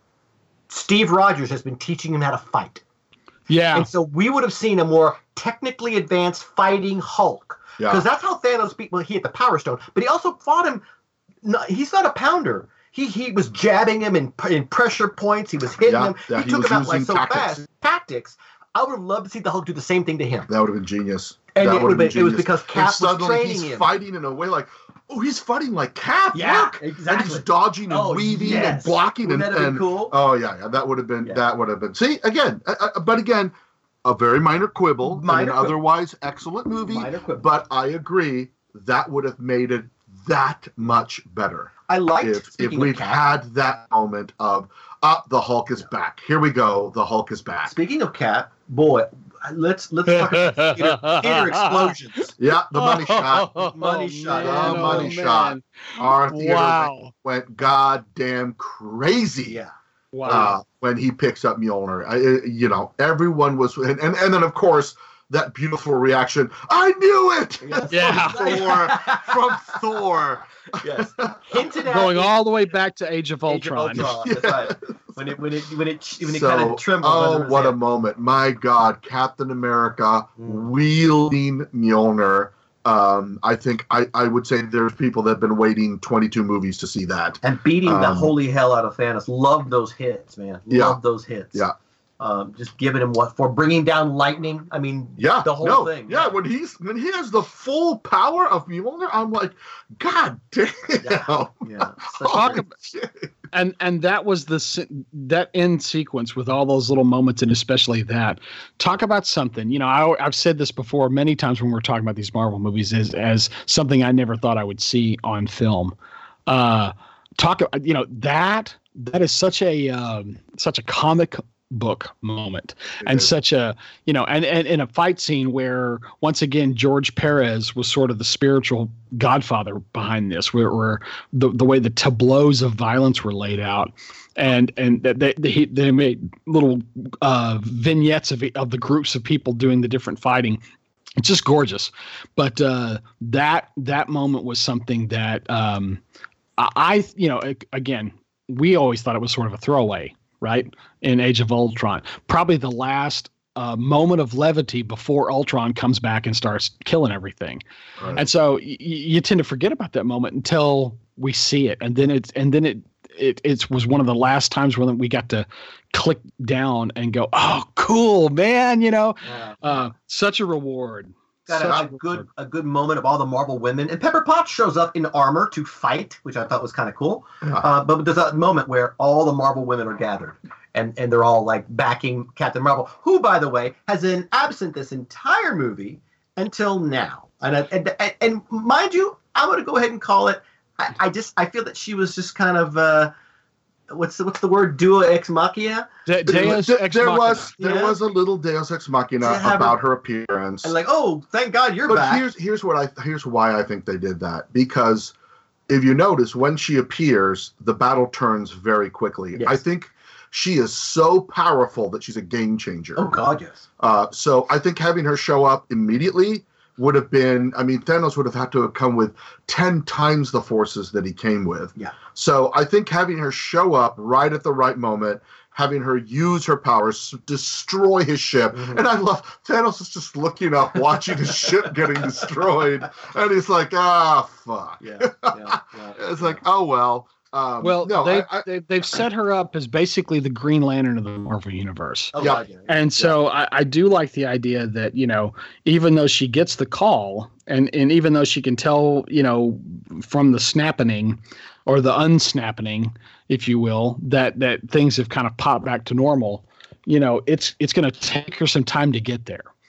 S1: Steve Rogers has been teaching him how to fight.
S2: Yeah,
S1: and so we would have seen a more technically advanced fighting Hulk. Because yeah. that's how Thanos beat. Well, he had the Power Stone, but he also fought him. No, he's not a pounder. He he was jabbing him in in pressure points. He was hitting
S3: yeah,
S1: him.
S3: Yeah,
S1: he,
S3: he
S1: took
S3: was
S1: him out like so
S3: tactics.
S1: fast. Tactics. I would have loved to see the Hulk do the same thing to him.
S3: That would have been genius.
S1: And
S3: that
S1: it, would been, it was because Cap
S3: and suddenly
S1: was training
S3: he's
S1: him.
S3: fighting in a way like, oh, he's fighting like Cap.
S1: Yeah,
S3: Look!
S1: exactly.
S3: And he's dodging and
S1: oh,
S3: weaving
S1: yes.
S3: and blocking.
S1: Wouldn't
S3: and,
S1: that have
S3: and
S1: been cool?
S3: Oh yeah, yeah, that would have been. Yeah. That would have been. See again, uh, uh, but again. A very minor quibble
S1: minor
S3: in an
S1: quibble.
S3: otherwise excellent movie,
S1: Minor quibble.
S3: But I agree that would have made it that much better.
S1: I liked
S3: if, if we'd
S1: Cap,
S3: had that moment of, up, oh, the Hulk is back. Here we go, the Hulk is back.
S1: Speaking of Cap, boy, let's let's talk about theater, theater explosions.
S3: Yeah, the money shot.
S1: The money
S2: oh,
S1: shot.
S2: Man,
S3: the
S2: oh,
S3: money
S2: man.
S3: shot. Our theater
S2: wow.
S3: went, went goddamn crazy.
S1: Yeah.
S2: Wow.
S3: Uh, when he picks up Mjolnir. I, you know, everyone was, and, and, and then of course, that beautiful reaction, I knew it!
S1: Yes.
S2: Yeah.
S3: From Thor. From Thor.
S1: Yes. Hinted at
S2: Going all the way back to Age of
S1: Age of
S2: Ultron.
S1: Ultron. That's right. When it when it when it when it
S3: So,
S1: kind of trembles.
S3: oh,
S1: under his
S3: what a
S1: hand.
S3: moment. My God, Captain America
S1: Mm.
S3: wielding Mjolnir. Um, I think I, I would say there's people that have been waiting twenty-two movies to see that.
S1: And beating the
S3: Um,
S1: holy hell out of Thanos. Love those hits, man. Love
S3: Yeah.
S1: those hits.
S3: Yeah.
S1: Um, just giving him what for bringing down lightning. I mean,
S3: Yeah,
S1: the whole
S3: no,
S1: thing.
S3: Yeah, when he's when he has the full power of Mjolnir, I'm like, God damn.
S1: Yeah. Yeah. Such
S2: Talk
S1: a-
S2: about, and and that was the se- that end sequence with all those little moments, and especially that. Talk about something. You know, I, I've said this before many times when we're talking about these Marvel movies, as as something I never thought I would see on film. Uh, talk. You know that that is such a um, such a comic book moment
S3: It
S2: and
S3: is.
S2: such a you know and, and in a fight scene where once again George Perez was sort of the spiritual godfather behind this, where, where the the way the tableaus of violence were laid out, and and that they, they they made little uh vignettes of of the groups of people doing the different fighting. It's just gorgeous. But uh that that moment was something that um I, I you know again we always thought it was sort of a throwaway, right? In Age of Ultron, probably the last uh, moment of levity before Ultron comes back and starts killing everything.
S3: Right.
S2: And so y- you tend to forget about that moment until we see it. And then it's, and then it, it, it was one of the last times when we got to click down and go, oh, cool, man. You know,
S1: Yeah.
S2: uh, such a reward.
S1: Got
S2: Such
S1: a, a
S2: reward.
S1: good a good moment of all the Marvel women, and Pepper Potts shows up in armor to fight, which I thought was kind of cool.
S3: Yeah.
S1: Uh, but there's that moment where all the Marvel women are gathered, and and they're all like backing Captain Marvel, who, by the way, has been absent this entire movie until now. And I- and and, and mind you, I'm going to go ahead and call it. I, I just I feel that she was just kind of uh, what's the, what's the word? Duo ex machina.
S2: De- Deus
S3: there,
S2: Ex
S3: there
S2: Machina.
S3: was there
S1: Yeah.
S3: was a little Deus Ex Machina
S1: To have
S3: about
S1: her-
S3: her appearance.
S1: And like, oh, thank God you're
S3: But
S1: back.
S3: here's here's what I here's why I think they did that, because if you notice when she appears, the battle turns very quickly.
S1: Yes.
S3: I think she is so powerful that she's a game changer.
S1: Oh God, yes.
S3: Uh, so I think having her show up immediately would have been. I mean, Thanos would have had to have come with ten times the forces that he came with.
S1: Yeah.
S3: So I think having her show up right at the right moment, having her use her powers, destroy his ship.
S1: Mhm.
S3: And I love, Thanos is just looking up, watching his ship getting destroyed. And he's like, ah, fuck.
S1: Yeah, yeah, yeah.
S3: It's like, oh, well. Um,
S2: Well,
S3: no,
S2: they,
S3: I, I,
S2: they, they've set her up as basically the Green Lantern of the Marvel Universe.
S1: Oh,
S3: Yeah.
S1: God, yeah.
S2: And so I, I do like the idea that, you know, even though she gets the call and, and even though she can tell, you know, from the snapping or the unsnapping, if you will, that, that things have kind of popped back to normal, you know, it's, it's going to take her some time to get there.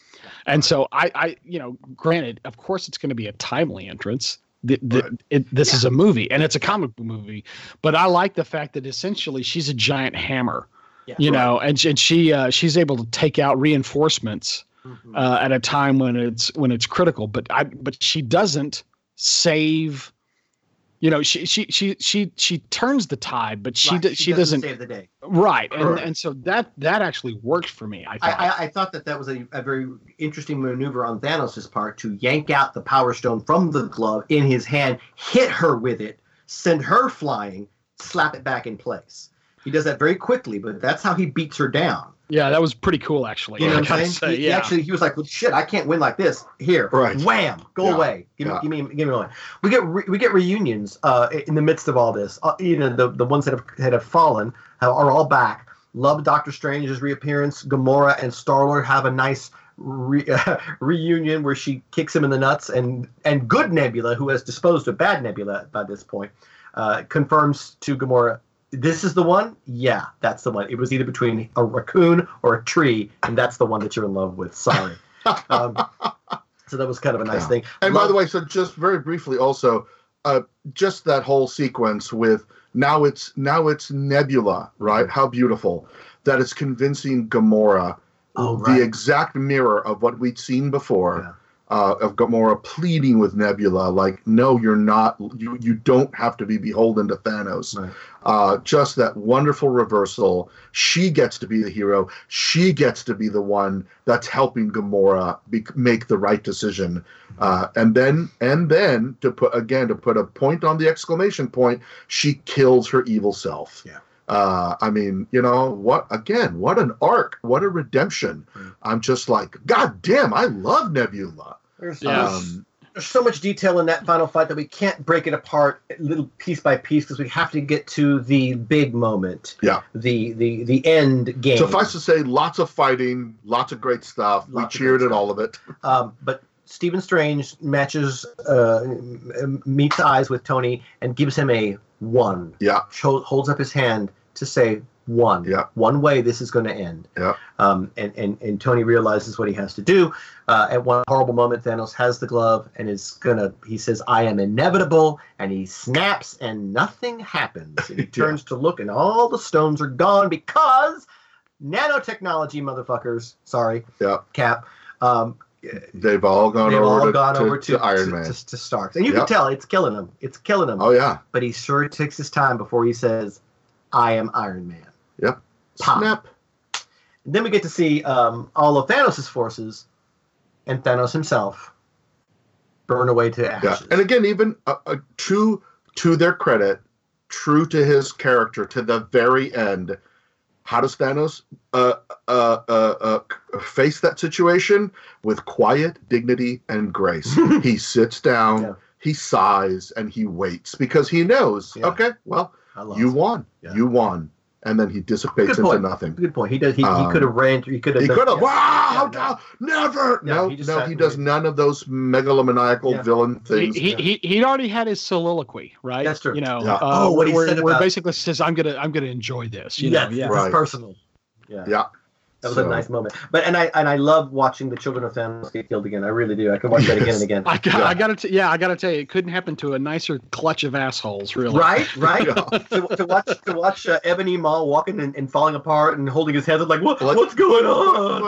S2: And so I, I, you know, granted, of course, it's going to be a timely entrance. The, the,
S3: Right.
S2: it, this
S1: Yeah.
S2: is a movie, and it's a comic book movie. But I like the fact that essentially she's a giant hammer,
S1: Yeah.
S2: you know, and and she uh, she's able to take out reinforcements
S1: Mhm.
S2: uh, at a time when it's when it's critical. But I but she doesn't save. You know, she she she she she turns the tide, but she
S1: Right,
S2: do, she doesn't,
S1: save the day.
S2: right, and
S3: Correct.
S2: and so that that actually worked for me. I
S1: I,
S2: thought.
S1: I, I thought that that was a, a very interesting maneuver on Thanos' part to yank out the Power Stone from the glove in his hand, hit her with it, send her flying, slap it back in place. He does that very quickly, but that's how he beats her down.
S2: Yeah, that was pretty cool, actually.
S1: You know
S2: I
S1: what I'm
S2: gotta
S1: saying?
S2: say,
S1: he, he
S2: yeah.
S1: actually, he was like, well, "Shit, I can't win like this." Here,
S3: Right.
S1: wham, go
S3: Yeah.
S1: away. Give
S3: Yeah.
S1: me, give me, give me one. We get re- we get reunions uh, in the midst of all this. Uh, you know, the the ones that have that have fallen have, are all back. Love Doctor Strange's reappearance. Gamora and Star-Lord have a nice re- uh, reunion where she kicks him in the nuts, and and good Nebula, who has disposed of bad Nebula by this point, uh, confirms to Gamora, "This is the one? Yeah, that's the one. It was either between a raccoon or a tree, and that's the one that you're in love with. Sorry." Um, so that was kind of a nice
S3: Yeah.
S1: thing.
S3: And by
S1: Love-
S3: the way, so just very briefly, also, uh, just that whole sequence with now it's now it's Nebula, right? How beautiful that it's convincing Gamora,
S1: Oh,
S3: the
S1: right.
S3: exact mirror of what we'd seen before.
S1: Yeah.
S3: Uh, of Gamora pleading with Nebula, like, no, you're not. You you don't have to be beholden to Thanos.
S1: Right.
S3: Uh, just that wonderful reversal. She gets to be the hero. She gets to be the one that's helping Gamora be, make the right decision. Uh, and then and then to put again to put a point on the exclamation point, she kills her evil self.
S1: Yeah.
S3: Uh, I mean, you know what? Again, what an arc! What a redemption!
S1: Mm.
S3: I'm just like, God damn! I love Nebula.
S1: There's,
S2: Yeah.
S1: there's-
S3: Um,
S1: there's so much detail in that final fight that we can't break it apart little piece by piece because we have to get to the big moment.
S3: Yeah.
S1: The the the end game.
S3: Suffice to say, lots of fighting, lots of great stuff.
S1: Lots of
S3: we cheered
S1: great
S3: at all of it.
S1: Um, but Stephen Strange matches, uh, m- meets eyes with Tony and gives him a one.
S3: Yeah.
S1: Ho- holds up his hand to say one.
S3: Yeah.
S1: One way this is going to end.
S3: Yeah.
S1: Um, and, and, and Tony realizes what he has to do. Uh, at one horrible moment, Thanos has the glove and is going to, he says, "I am inevitable." And he snaps and nothing happens. And he
S3: Yeah.
S1: turns to look and all the stones are gone because nanotechnology, motherfuckers. Sorry.
S3: Yeah.
S1: Cap. Um,
S3: They've all gone
S1: They've
S3: over,
S1: all
S3: to,
S1: gone
S3: to,
S1: over
S3: to,
S1: to,
S3: Iron
S1: to,
S3: Man.
S1: to, to Starks. And you
S3: Yep.
S1: can tell it's killing him. It's killing him.
S3: Oh yeah.
S1: But he sure takes his time before he says, "I am Iron Man."
S3: Yep.
S1: Pop.
S3: Snap.
S1: And then we get to see um, all of Thanos' forces and Thanos himself burn away to
S3: Yeah.
S1: ashes.
S3: And again, even uh, uh, true to their credit, true to his character to the very end. How does Thanos uh, uh, uh, uh, face that situation? With quiet dignity and grace. He sits down,
S1: Yeah.
S3: he sighs, and he waits because he knows,
S1: Yeah.
S3: okay, well,
S1: I love
S3: you
S1: it.
S3: won.
S1: Yeah.
S3: You won. And then he dissipates
S1: Good
S3: into
S1: point.
S3: nothing.
S1: Good point. He does. He,
S3: Um,
S1: he could have ran. He could have.
S3: He
S1: done-
S3: could have.
S1: yeah.
S3: Wow!
S1: Yeah,
S3: no, never.
S1: No,
S3: No,
S1: he just
S3: no,
S1: sat
S3: he
S1: and
S3: does
S1: waited.
S3: none of those megalomaniacal
S1: Yeah.
S3: villain
S2: He,
S3: things.
S2: he, he he'd already had his soliloquy, right?
S1: That's true.
S2: You know,
S3: Yeah.
S2: uh,
S1: Oh, what he
S2: where,
S1: said
S2: where
S1: about-
S2: basically says, "I'm gonna, I'm gonna enjoy this." You
S1: Yes,
S2: know, yeah.
S1: this is
S3: Right.
S1: personal. Yeah.
S3: Yeah.
S1: That was
S3: So-
S1: a nice moment. But and I and I love watching the children of Thanos get killed again. I really do. I can watch that again and again.
S2: I got,
S3: Yeah.
S2: I got to, yeah, I got to tell you, it couldn't happen to a nicer clutch of assholes, really.
S1: Right, right.
S3: Yeah.
S1: to, to watch to watch uh, Ebony Maw walking and, and falling apart and holding his head up like what
S3: What-
S1: what's going on?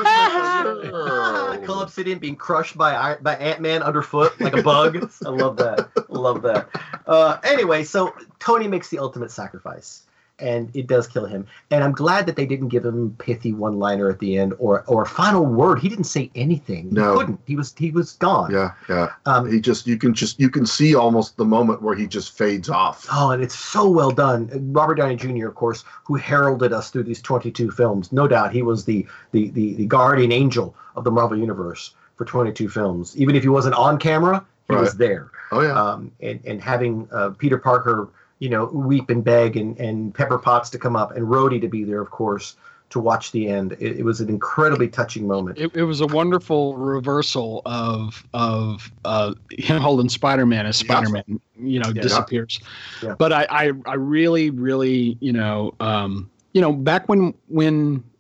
S3: What-
S1: Cull Obsidian being crushed by I- by Ant Man underfoot like a bug. I love that. I love that. Uh, anyway, so Tony makes the ultimate sacrifice, and it does kill him. And I'm glad that they didn't give him pithy one liner at the end or or a final word. He didn't say anything.
S3: No.
S1: He couldn't. He was he was gone.
S3: Yeah, yeah.
S1: Um,
S3: He just you can just you can see almost the moment where he just fades off.
S1: Oh, and it's so well done. Robert Downey Junior, of course, who heralded us through these twenty-two films. No doubt he was the, the, the, the guardian angel of the Marvel Universe for twenty-two films. Even if he wasn't on camera, he was
S3: Right.
S1: there.
S3: Oh yeah.
S1: Um, and, and having uh, Peter Parker, you know, weep and beg, and, and Pepper Potts to come up, and Rhodey to be there, of course, to watch the end. It, it was an incredibly touching moment.
S2: It, it was a wonderful reversal of of uh, him holding Spider-Man as Spider-Man, you know,
S1: Yeah.
S2: disappears.
S1: Yeah.
S2: But I, I, I really, really, you know, um, you know, back when when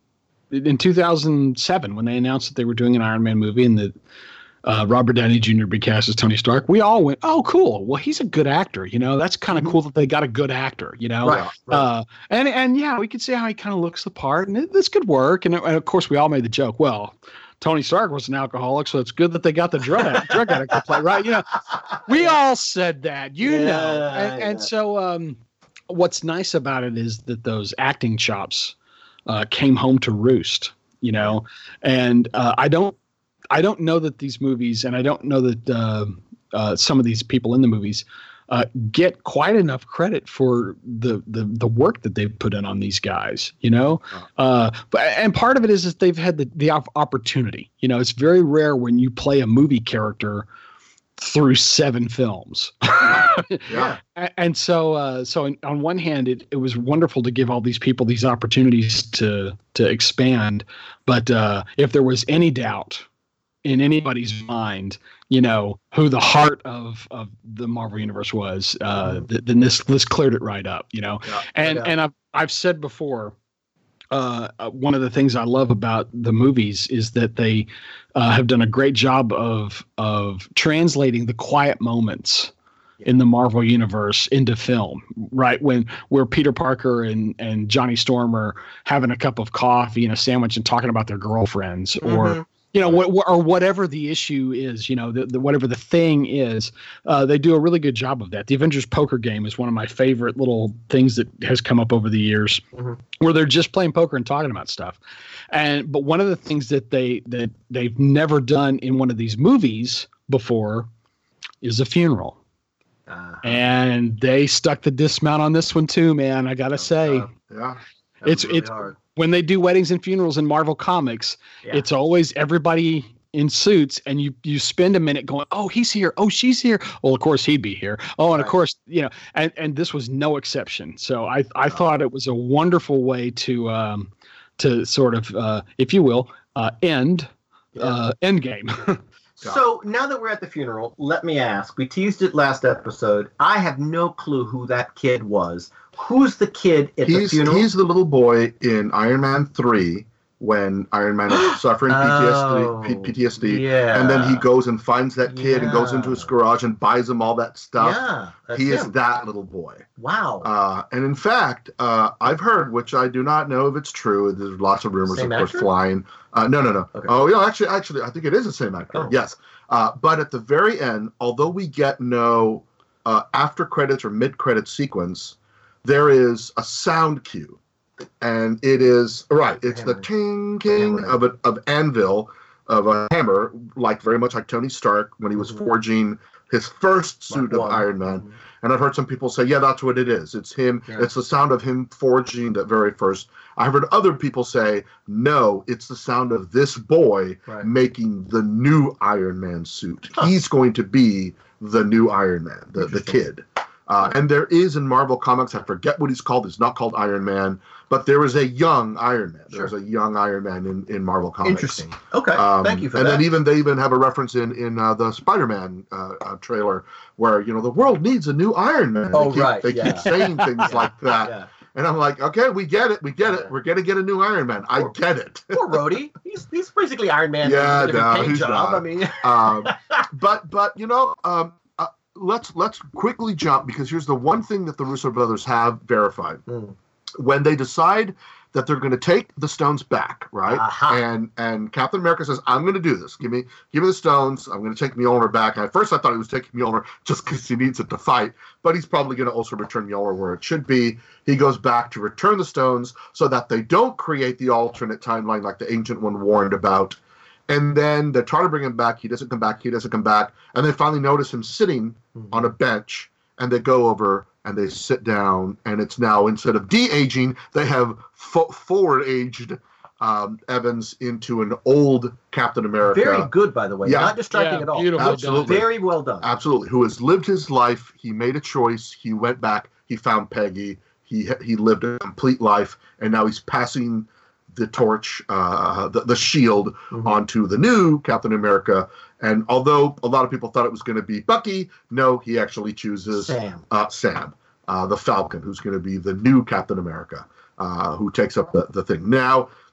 S2: in two thousand seven when they announced that they were doing an Iron Man movie and that uh, Robert Downey Junior would be cast as Tony Stark, we all went, "Oh, cool! Well, he's a good actor. You know, that's kind of
S3: Mhm.
S2: cool that they got a good actor. You know,
S1: Right, right.
S2: Uh, and and yeah, we could see how he kind of looks the part, and it, this could work. And, and of course, we all made the joke. Well, Tony Stark was an alcoholic, so it's good that they got the drug addict, drug addict to play, right? You know, we all said that, you
S1: Yeah,
S2: know, and, and
S1: yeah.
S2: so um, what's nice about it is that those acting chops uh, came home to roost, you know, and uh, I don't, I don't know that these movies, and I don't know that uh, uh, some of these people in the movies uh, get quite enough credit for the, the the work that they've put in on these guys, you know. Uh, but and part of it is that they've had the the op- opportunity. You know, it's very rare when you play a movie character through seven films.
S3: Yeah.
S2: A- And so, uh, so in, on one hand, it, it was wonderful to give all these people these opportunities to to expand. But uh, if there was any doubt in anybody's mind, you know, who the heart of, of the Marvel Universe was, uh, th- then this this cleared it right up. You know,
S3: Yeah.
S2: and
S1: Yeah.
S2: and I've I've said before. Uh, uh, one of the things I love about the movies is that they uh, have done a great job of of translating the quiet moments in the Marvel universe into film, right? When where Peter Parker and, and Johnny Storm are having a cup of coffee and a sandwich and talking about their girlfriends, or
S1: Mhm.
S2: you know, what, or whatever the issue is, you know, the, the, whatever the thing is, uh, they do a really good job of that. The Avengers poker game is one of my favorite little things that has come up over the years,
S1: Mhm.
S2: where they're just playing poker and talking about stuff. And but one of the things that they that they've never done in one of these movies before is a funeral.
S1: Uh,
S2: And they stuck the dismount on this one too, man. I gotta say,
S3: Uh, yeah.
S1: that was
S2: it's-
S1: really
S2: it's-
S1: hard.
S2: when they do weddings and funerals in Marvel Comics,
S1: Yeah.
S2: it's always everybody in suits, and you you spend a minute going, "Oh, he's here. Oh, she's here. Well, of course he'd be here. Oh, and of
S1: Right.
S2: course, you know." And and this was no exception. So I I thought it was a wonderful way to um to sort of uh, if you will uh, end
S1: Yeah.
S2: uh, Endgame.
S1: So now that we're at the funeral, let me ask. We teased it last episode. I have no clue who that kid was. Who's the kid at the
S3: He's
S1: funeral?
S3: he's the little boy in Iron Man three when Iron Man is suffering P T S D,
S1: Oh,
S3: P- P T S D,
S1: yeah.
S3: and then he goes and finds that kid and goes
S1: Yeah.
S3: into his garage and buys him all that stuff.
S1: Yeah, that's
S3: he is
S1: him.
S3: that little boy.
S1: Wow.
S3: Uh, and in fact, uh, I've heard, which I do not know if it's true. There's lots of rumors,
S1: Same
S3: of course,
S1: actor?
S3: flying. Uh, no, no, no.
S1: Okay.
S3: Oh, yeah. Actually, actually, I think it is the same actor.
S1: Oh.
S3: Yes. Uh, but at the very end, although we get no uh, after credits or mid credits sequence, there is a sound cue, and it is right. It's the
S1: Hammer.
S3: ting ting
S1: Hammer.
S3: of a, of anvil of a hammer, like very much like Tony Stark when he was
S1: Mhm.
S3: forging his first suit of
S1: One.
S3: Iron Man.
S1: Mhm.
S3: And I've heard some people say, yeah, that's what it is. It's him.
S1: Yeah.
S3: It's the sound of him forging the very first. I've heard other people say, no, it's the sound of this boy
S1: Right.
S3: making the new Iron Man suit.
S1: Huh.
S3: He's going to be the new Iron Man, the, the
S1: Interesting.
S3: kid. Uh, and there is in Marvel Comics, I forget what he's called. He's not called Iron Man, but there is a young Iron Man. There's
S1: Sure.
S3: a young Iron Man in, in Marvel Comics.
S1: Interesting. Okay.
S3: Um,
S1: Thank you for
S3: and
S1: that.
S3: then even they even have a reference in in uh, the Spider-Man uh, uh, trailer where you know the world needs a new Iron Man.
S1: Oh,
S3: they keep,
S1: right,
S3: They
S1: yeah.
S3: keep saying things
S1: Yeah,
S3: like that,
S1: Yeah.
S3: and I'm like, okay, we get it, we get
S1: Yeah.
S3: it. We're gonna get a new Iron Man. I
S1: Poor-
S3: get it.
S1: Poor Rhodey. He's he's basically Iron Man.
S3: Yeah,
S1: with a different
S3: no,
S1: paint
S3: he's
S1: job.
S3: not.
S1: I mean,
S3: um, but but you know, um, uh, let's let's quickly jump because here's the one thing that the Russo brothers have verified
S1: Mm.
S3: when they decide that they're going to take the stones back, right?
S1: Aha.
S3: And and Captain America says, "I'm going to do this. Give me give me the stones. I'm going to take Mjolnir back." And at first, I thought he was taking Mjolnir just because he needs it to fight, but he's probably going to also return Mjolnir where it should be. He goes back to return the stones so that they don't create the alternate timeline like the Ancient One warned about. And then they try to bring him back. He doesn't come back. He doesn't come back. And they finally notice him sitting
S1: Mhm.
S3: on a bench, and they go over and they sit down, and it's now, instead of de-aging, they have fo- forward-aged um, Evans into an old Captain America.
S1: very good, by the way.
S3: Yeah.
S1: Not distracting
S2: Yeah,
S1: at all.
S2: beautiful
S3: Absolutely.
S1: Very well done.
S3: Absolutely. Who has lived his life. He made a choice. He went back. He found Peggy. He he lived a complete life, and now he's passing the torch, uh, the, the shield,
S1: Mhm.
S3: onto the new Captain America. And although a lot of people thought it was going to be Bucky, no, he actually chooses
S1: Sam.
S3: uh, Sam, uh, the Falcon, who's going to be the new Captain America, uh, who takes up the, the thing. Now,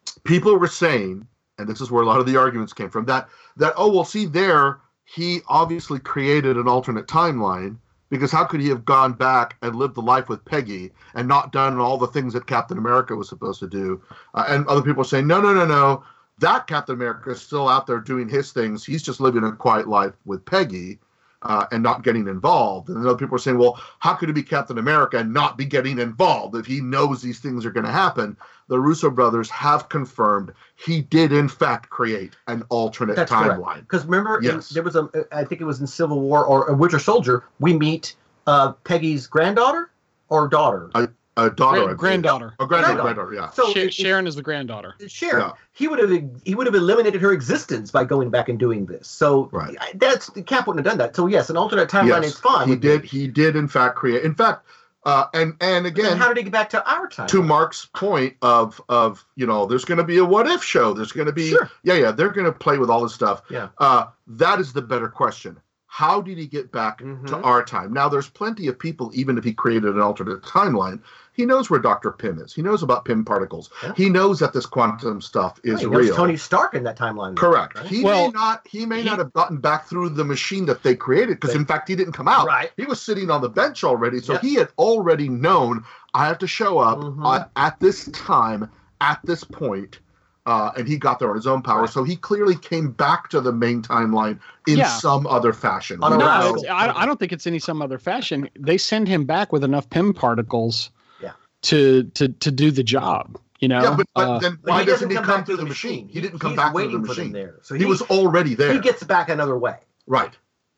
S3: people were saying, and this is where a lot of the arguments came from, that that oh well, see there, he obviously created an alternate timeline, because how could he have gone back and lived the life with Peggy and not done all the things that Captain America was supposed to do? Uh, and other people are saying, no, no, no, no. That Captain America is still out there doing his things. He's just living a quiet life with Peggy uh, and not getting involved. And other people are saying, well, how could he be Captain America and not be getting involved if he knows these things are going to happen? The Russo brothers have confirmed he did, in fact, create an alternate
S1: That's
S3: timeline.
S1: Because remember,
S3: Yes.
S1: in, there was a, I think it was in Civil War or a Winter Soldier, we meet uh, Peggy's granddaughter or daughter.
S3: A, a daughter, I
S2: Grand,
S3: believe.
S2: granddaughter.
S3: A granddaughter,
S1: Granddaughter.
S3: granddaughter, yeah.
S1: So
S2: Sha-
S1: it-
S2: Sharon is the granddaughter.
S1: Sharon,
S3: Yeah.
S1: he would have he would have eliminated her existence by going back and doing this. So
S3: Right.
S1: I- that's Cap wouldn't have done that. So yes, an alternate timeline
S3: Yes,
S1: is fine.
S3: he
S1: with
S3: did.
S1: me.
S3: He did, in fact, create. In fact, uh, and and
S1: But then
S3: again,
S1: how did he get back to our time?
S3: to Mark's point of of you know, there's going to be a what if show. There's going to be
S1: Sure.
S3: yeah, yeah. They're going to play with all this stuff.
S1: Yeah.
S3: Uh, that is the better question. How did he get back to
S1: Mhm.
S3: our time? Now, there's plenty of people, even if he created an alternate timeline, he knows where Doctor Pym is. He knows about Pym particles.
S1: Yeah.
S3: He knows that this quantum stuff is
S1: He knows
S3: real.
S1: Tony Stark in that timeline.
S3: Correct.
S1: Right?
S3: He
S2: Well,
S3: may not. He may
S2: he-
S3: not have gotten back through the machine that they created because,
S1: They-
S3: in fact, he didn't come out.
S1: Right.
S3: He was sitting on the bench already, so
S1: Yep.
S3: he had already known I have to show up
S1: Mhm.
S3: uh, at this time, at this point, uh, and he got there on his own power.
S1: Right.
S3: So he clearly came back to the main timeline in
S2: Yeah.
S3: some other fashion.
S1: On
S3: We
S1: a
S3: don't
S2: No,
S1: route.
S3: know.
S2: it's, I, I don't think it's any some other fashion. They send him back with enough Pym particles
S1: Yeah.
S2: to to to do the job. You know,
S3: Yeah, but, but
S2: Uh,
S3: then
S1: But
S3: why
S1: he
S3: doesn't
S1: doesn't
S3: he
S1: come
S3: come
S1: back
S3: through the machine? He didn't come
S1: he's
S3: back through
S1: waiting
S3: the
S1: for them
S3: machine.
S1: there. So
S3: He was already there.
S1: He gets back another way.
S3: Right.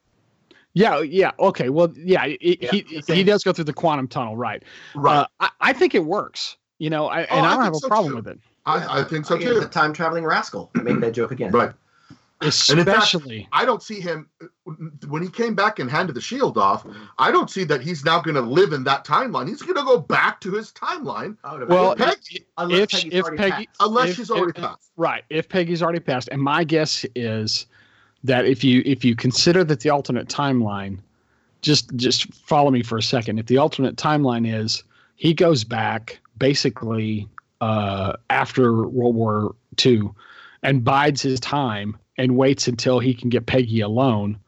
S2: yeah, yeah, okay. Well, yeah, it,
S1: Yeah,
S2: he
S1: the
S2: he
S1: same.
S2: does go through the quantum tunnel, right?
S3: Right.
S2: Uh, I, I think it works. You know, I, and
S3: Oh, I
S2: I don't
S3: think
S2: have a
S3: so,
S2: problem
S3: too.
S2: with it,
S3: I, I think so
S1: He's a
S3: too.
S1: time traveling rascal. Make that joke again.
S3: Right. in fact,
S2: especially.
S3: I don't see him when he came back and handed the shield off. I don't see that he's now going to live in that timeline. He's going to go back to his timeline
S1: I would
S2: Well,
S1: imagine.
S3: Peg-
S1: Unless
S2: if
S1: Peggy's
S2: if
S1: already
S2: Peggy,
S1: passed.
S3: unless
S2: if-
S3: she's already
S2: if-
S3: passed.
S2: right, if Peggy's already passed, and my guess is that if you if you consider that the alternate timeline, just just follow me for a second. If the alternate timeline is he goes back basically uh, after World War Two and bides his time and waits until he can get Peggy alone,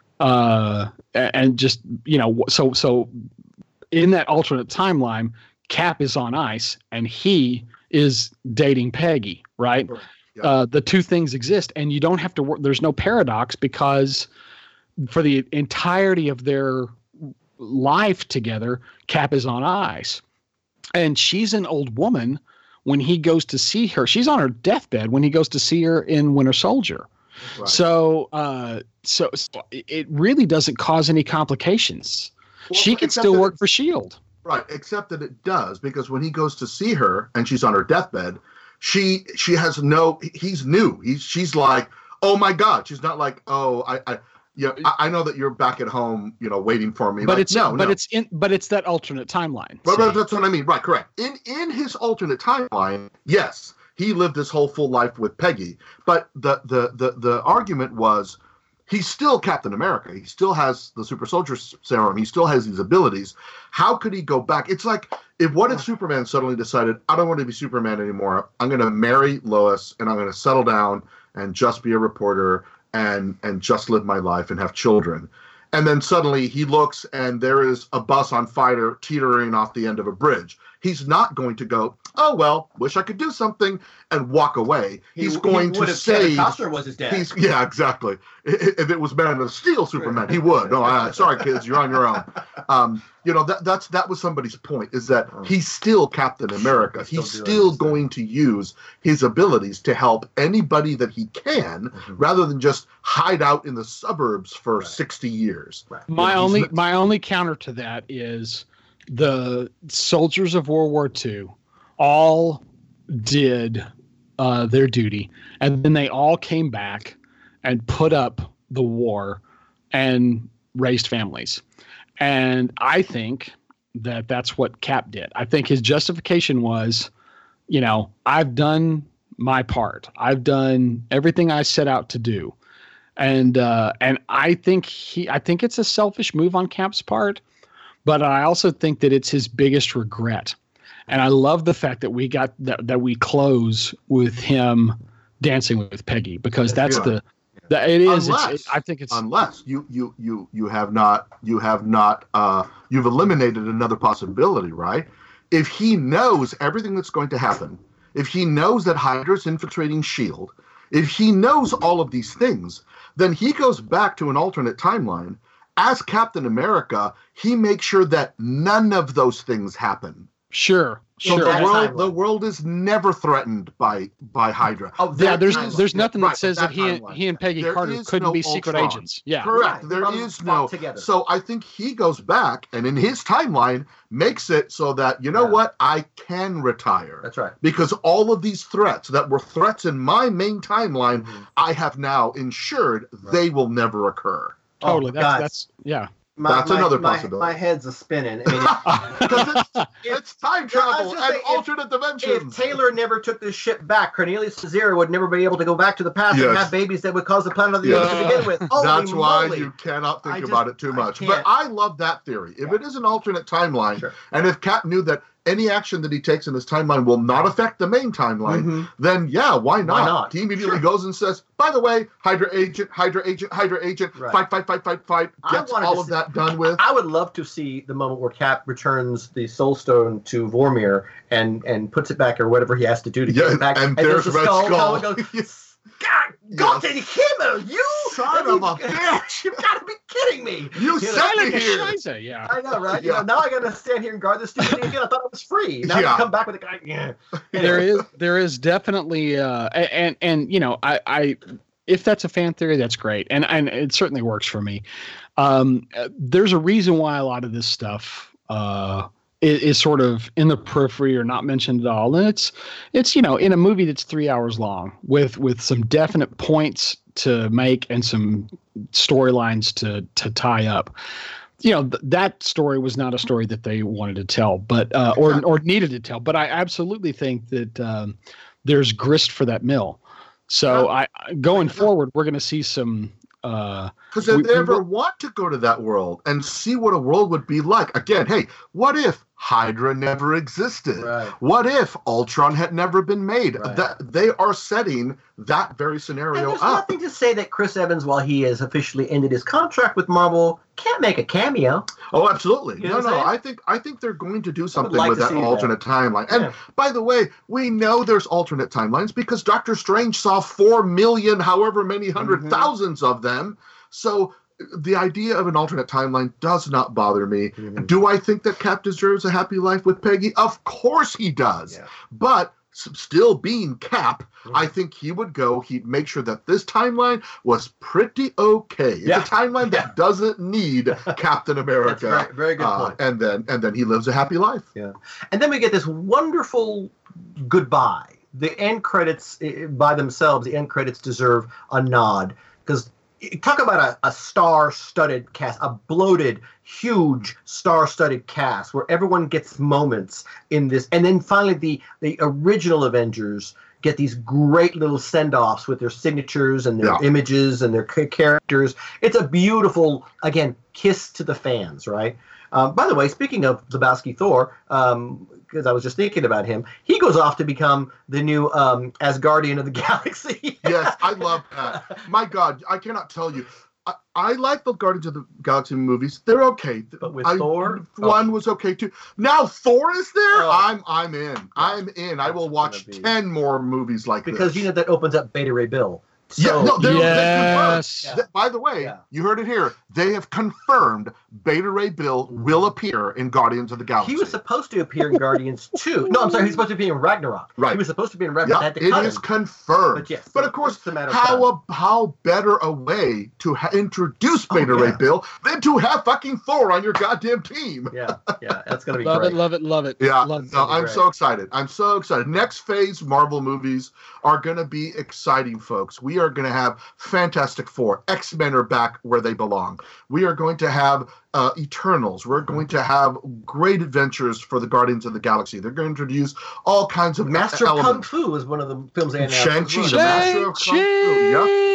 S2: uh, a- and just you know so so in that alternate timeline, Cap is on ice and he is dating Peggy, right?
S3: Right. Yeah.
S2: Uh, the two things exist, and you don't have to work. There's no paradox because for the entirety of their life together, Cap is on ice, and she's an old woman when he goes to see her. She's on her deathbed when he goes to see her in Winter Soldier.
S3: Right.
S2: So, uh, so, so it really doesn't cause any complications.
S3: Well,
S2: she can
S3: except
S2: still
S3: that
S2: work
S3: it-
S2: for Shield.
S3: Right, except that it does, because when he goes to see her and she's on her deathbed, she she has no. He's new. He's she's like, oh my god. She's not like, oh, I, I you know, I, I know that you're back at home, you know, waiting for me.
S2: But
S3: Like,
S2: it's
S3: no,
S2: but
S3: no.
S2: it's in but it's that alternate timeline.
S3: But,
S2: See?
S3: but that's what I mean. Right, correct. In in his alternate timeline, yes, he lived his whole full life with Peggy. But the the the the argument was, he's still Captain America. He still has the super soldier serum. He still has these abilities. How could he go back? It's like, if what if Superman suddenly decided, I don't want to be Superman anymore. I'm going to marry Lois and I'm going to settle down and just be a reporter and and just live my life and have children. And then suddenly he looks and there is a bus on fire teetering off the end of a bridge. He's not going to go, oh, well, wish I could do something and walk away. He's
S1: He-
S3: going
S1: he would
S3: to
S1: have Kevin
S3: save.
S1: Costner was his dad.
S3: He's, yeah, exactly. I- i- If it was Man of Steel Superman, he would. No, I, sorry, kids, you're on your own. Um, you know, that that's that was somebody's point, is that he's still Captain America.
S1: He's
S3: He's
S1: still
S3: still,
S1: doing his thing.
S3: going to use his abilities to help anybody that he can,
S1: Mhm.
S3: rather than just hide out in the suburbs for
S1: Right.
S3: sixty years.
S1: Right.
S2: My
S3: He's
S2: only
S3: not-
S2: my only counter to that is the soldiers of World War Two all did uh, their duty, and then they all came back and put up the war and raised families. And I think that that's what Cap did. I think his justification was, you know, I've done my part. I've done everything I set out to do. And uh, and I think he I think it's a selfish move on Cap's part, but I also think that it's his biggest regret. And I love the fact that we got that, that we close with him dancing with Peggy, because that's
S3: yeah.
S2: the, the it is.
S3: Unless,
S2: it's, it, I think it's
S3: unless you you you you have not you have not uh, you've eliminated another possibility, right? If he knows everything that's going to happen, if he knows that Hydra's infiltrating S H I E L D, if he knows all of these things, then he goes back to an alternate timeline. As Captain America, he makes sure that none of those things happen.
S2: Sure.
S3: So
S2: Sure.
S3: the world, the world is never threatened by by Hydra.
S1: Oh,
S2: Yeah,
S1: that
S2: there's
S1: timeline.
S2: there's nothing
S3: Right,
S2: that says
S3: that
S2: that he and,
S3: timeline.
S2: he and Peggy
S3: There
S2: Carter
S3: is
S2: couldn't
S3: no
S2: be secret
S3: Ultron.
S2: agents. Yeah.
S3: Correct.
S1: Right,
S3: There
S1: they
S3: is
S1: fought
S3: no.
S1: together.
S3: So I think he goes back and in his timeline makes it so that, you know
S1: Yeah.
S3: what, I can retire.
S1: That's right.
S3: Because all of these threats that were threats in my main timeline,
S1: Mhm.
S3: I have now ensured
S1: Right.
S3: they will never occur.
S2: Totally.
S1: Oh,
S2: that's
S1: God.
S2: that's yeah.
S1: My,
S3: That's
S1: my,
S3: another
S1: my,
S3: possibility.
S1: My head's a spinning. I mean,
S3: Because it's,
S1: If-
S3: it's time
S1: Yeah, I was
S3: travel
S1: gonna
S3: and
S1: say, if-
S3: alternate
S1: if
S3: dimensions.
S1: Taylor never took this ship back, Cornelius Cesare would never be able to go back to the past
S3: Yes.
S1: and have babies that would cause the planet of the
S3: Yeah.
S1: Earth to begin with. Holy
S3: That's why
S1: moly.
S3: you cannot think
S1: I just-
S3: about it too
S1: I
S3: much.
S1: can't.
S3: But I love that theory. If
S1: Yeah.
S3: it is an alternate timeline,
S1: Sure.
S3: and if Cap knew that any action that he takes in his timeline will not affect the main timeline,
S1: Mhm.
S3: then yeah, why not?
S1: not?
S3: He immediately
S1: Sure.
S3: goes and says, by the way, Hydra agent, Hydra agent, Hydra agent,
S1: Right.
S3: fight, fight, fight, fight, fight.
S1: I
S3: Gets
S1: wanted
S3: all
S1: to
S3: of
S1: see-
S3: that done with.
S1: I would love to see the moment where Cap returns the Soul Stone to Vormir and, and puts it back or whatever he has to do to
S3: Yeah,
S1: get it back.
S3: and
S1: there's
S3: there's
S1: the
S3: Red
S1: skull.
S3: Skull.
S1: Colin goes,
S3: Yes.
S1: God, Gott in Himmel, you
S3: Son of a bitch.
S1: You've got to be kidding me.
S3: You
S1: know,
S3: sent me
S2: Like a
S3: here.
S2: Scheiße, yeah.
S1: I know, right?
S3: Yeah.
S1: You know, now I got to stand here and guard this stupid thing again. I thought it was free. Now
S3: Yeah.
S1: I come back with a guy. Yeah.
S2: There is there is definitely uh a- and and you know I I if that's a fan theory, that's great, and and it certainly works for me. Um, uh, there's a reason why a lot of this stuff uh is, is sort of in the periphery or not mentioned at all, and it's it's you know in a movie that's three hours long with with some definite points to make and some storylines to to tie up. You know, th- that story was not a story that they wanted to tell, but uh, or or needed to tell. But I absolutely think that um, there's grist for that mill. So I I- going forward, we're going to see some. Uh,
S3: Because if
S2: We-
S3: they
S2: we
S3: ever
S2: were-
S3: want to go to that world and see what a world would be like, again, hey, what if Hydra never existed?
S1: Right.
S3: What if Ultron had never been made?
S1: Right.
S3: That they are setting that very
S1: And
S3: scenario
S1: there's
S3: up.
S1: nothing to say that Chris Evans, while he has officially ended his contract with Marvel, can't make a cameo.
S3: Oh, absolutely.
S1: You know
S3: no,
S1: what I'm
S3: no.
S1: saying?
S3: I think I think they're going to do something
S1: like
S3: with
S1: to
S3: that
S1: see that.
S3: alternate timeline. And
S1: Yeah.
S3: by the way, we know there's alternate timelines because Doctor Strange saw four million, however many hundred
S1: Mhm.
S3: thousands of them. So the idea of an alternate timeline does not bother me.
S1: Mhm.
S3: Do I think that Cap deserves a happy life with Peggy? Of course he does.
S1: Yeah.
S3: But s- still being Cap,
S1: Mhm.
S3: I think he would go, he'd make sure that this timeline was pretty okay. It's
S1: Yeah.
S3: a timeline
S1: Yeah.
S3: that doesn't need Captain America.
S1: That's very, very good
S3: Uh,
S1: point.
S3: and then and then he lives a happy life.
S1: And then we get this wonderful goodbye. The end credits eh, by themselves, the end credits deserve a nod because talk about a, a star-studded cast, a bloated, huge star-studded cast where everyone gets moments in this. And then finally the, the original Avengers get these great little send-offs with their signatures and their
S3: Yeah.
S1: images and their ca- characters. It's a beautiful, again, kiss to the fans, right? Um, by the way, speaking of Lebowski Thor, um, because I was just thinking about him, he goes off to become the new um, Asgardian of the Galaxy.
S3: Yes, I love that. My God, I cannot tell you. I, I like the Guardians of the Galaxy movies. They're okay.
S1: But with
S3: I-
S1: Thor?
S3: one was okay too. Now Thor is there.
S1: Oh.
S3: I'm I'm in. I'm in. I will
S1: That's
S3: watch
S1: gonna be-
S3: ten more movies like
S1: Because
S3: this.
S1: you know that opens up Beta Ray Bill.
S3: Yeah,
S1: So,
S3: no, they're,
S2: Yes.
S3: they confirmed. Th- By the way,
S1: Yeah.
S3: you heard it here. They have confirmed Beta Ray Bill will appear in Guardians of the Galaxy.
S1: he was supposed to appear in Guardians two. No, I'm sorry, he was supposed to be in Ragnarok.
S3: Right.
S1: He was supposed to be in Ragnarok.
S3: yeah,
S1: They had to
S3: it
S1: cut
S3: is
S1: him.
S3: confirmed.
S1: But yes,
S3: But of course,
S1: it's a matter of
S3: how
S1: time.
S3: a, how better a way to ha- introduce
S1: Oh,
S3: Beta Ray
S1: yeah.
S3: Bill than to have fucking Thor on your goddamn team?
S1: Yeah, yeah, that's going to be
S2: love
S1: great.
S2: it, love it, love it.
S3: Yeah,
S2: Love it.
S3: no, I'm
S1: great.
S3: so excited. I'm so excited. Next phase Marvel movies are going to be exciting, folks. We are going to have Fantastic Four. X-Men are back where they belong. We are going to have uh, Eternals. We're going to have great adventures for the Guardians of the Galaxy. They're going to introduce all kinds of
S1: Master of
S3: elements.
S1: Kung Fu is one of the films they announced.
S3: Shang-Chi,
S1: as
S3: the
S1: well.
S3: Master of Kung Fu. Yeah.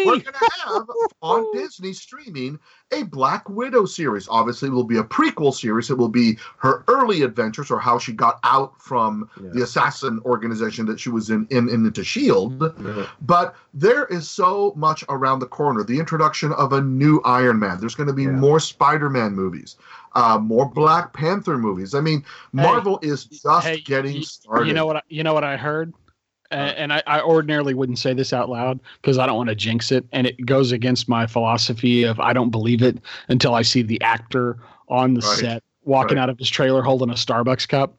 S3: we're going to have on Disney streaming a Black Widow series. Obviously, it will be a prequel series. It will be her early adventures or how she got out from yeah. the assassin organization that she was in, in, in into S H I E L D. Yeah. But there is so much around the corner. The introduction of a new Iron Man. There's going to be yeah. more Spider-Man movies. Uh, more Black Panther movies. I mean, Marvel hey, is just
S2: hey,
S3: getting
S2: you,
S3: started.
S2: You know what? I, you know what I heard, uh, and I, I ordinarily wouldn't say this out loud because I don't want to jinx it, and it goes against my philosophy of I don't believe it until I see the actor on the right. set walking right. out of his trailer holding a Starbucks cup.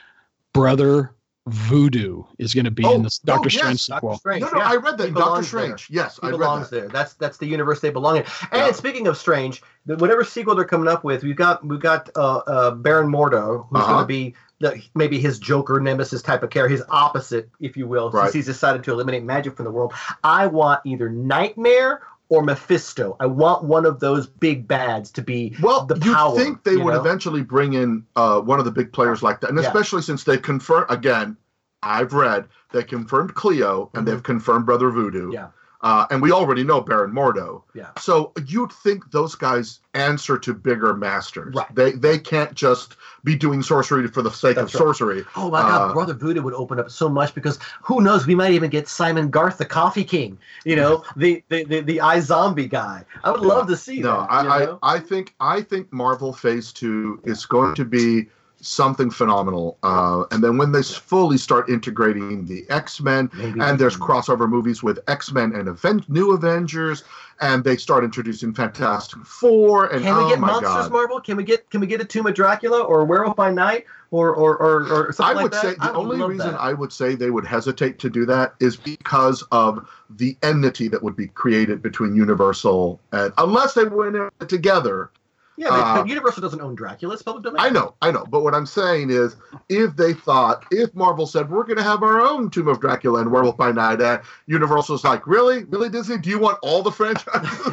S2: Brother Voodoo is going to be
S3: oh,
S2: in this Doctor
S3: oh,
S2: Strange
S3: yes.
S2: sequel.
S1: Doctor Strange,
S3: no, no,
S1: yeah.
S3: I read that. Doctor Strange,
S1: there.
S3: yes,
S1: he
S3: I read
S1: belongs
S3: that.
S1: there. That's that's the universe they belong in. And
S3: yeah.
S1: speaking of Strange, the, whatever sequel they're coming up with, we've got we've got uh, uh, Baron Mordo, who's uh-huh. going to be the, maybe his Joker Nemesis type of character, his opposite, if you will,
S3: right.
S1: since he's decided to eliminate magic from the world. I want either Nightmare or Mephisto. I want one of those big bads to be
S3: well,
S1: the power.
S3: You think they
S1: you
S3: would
S1: know?
S3: eventually bring in uh, one of the big players like that, and
S1: yeah.
S3: especially since they confirm again. I've read they confirmed Cleo and mm-hmm. they've confirmed Brother Voodoo.
S1: Yeah.
S3: Uh, and we already know Baron Mordo.
S1: Yeah.
S3: So you'd think those guys answer to bigger masters.
S1: Right.
S3: They they can't just be doing sorcery for the sake
S1: That's
S3: of
S1: right.
S3: sorcery.
S1: Oh my God,
S3: uh,
S1: Brother Voodoo would open up so much because who knows, we might even get Simon Garth, the Coffee King. You know, the the the, the iZombie guy. I would love to see
S3: no,
S1: that.
S3: I,
S1: you know?
S3: I I think I think Marvel Phase Two is going to be something phenomenal. Uh, and then when they fully start integrating the X-Men, Maybe. and there's crossover movies with X-Men and Aven- New Avengers, and they start introducing Fantastic Four, and
S1: can we
S3: oh
S1: get
S3: my
S1: monsters,
S3: God.
S1: Marvel? Can we get can we get a Tomb of Dracula or Werewolf by Night or or or, or something
S3: I would
S1: like
S3: say
S1: that?
S3: the
S1: I would
S3: only reason
S1: that.
S3: I would say they would hesitate to do that is because of the enmity that would be created between Universal and unless they went in together.
S1: Yeah, but, uh, but Universal doesn't own Dracula. It's public domain.
S3: I know, I know. But what I'm saying is, if they thought, if Marvel said, we're going to have our own Tomb of Dracula and Werewolf by Night, uh, Universal's like, really? Really, Disney? Do you want all the franchises?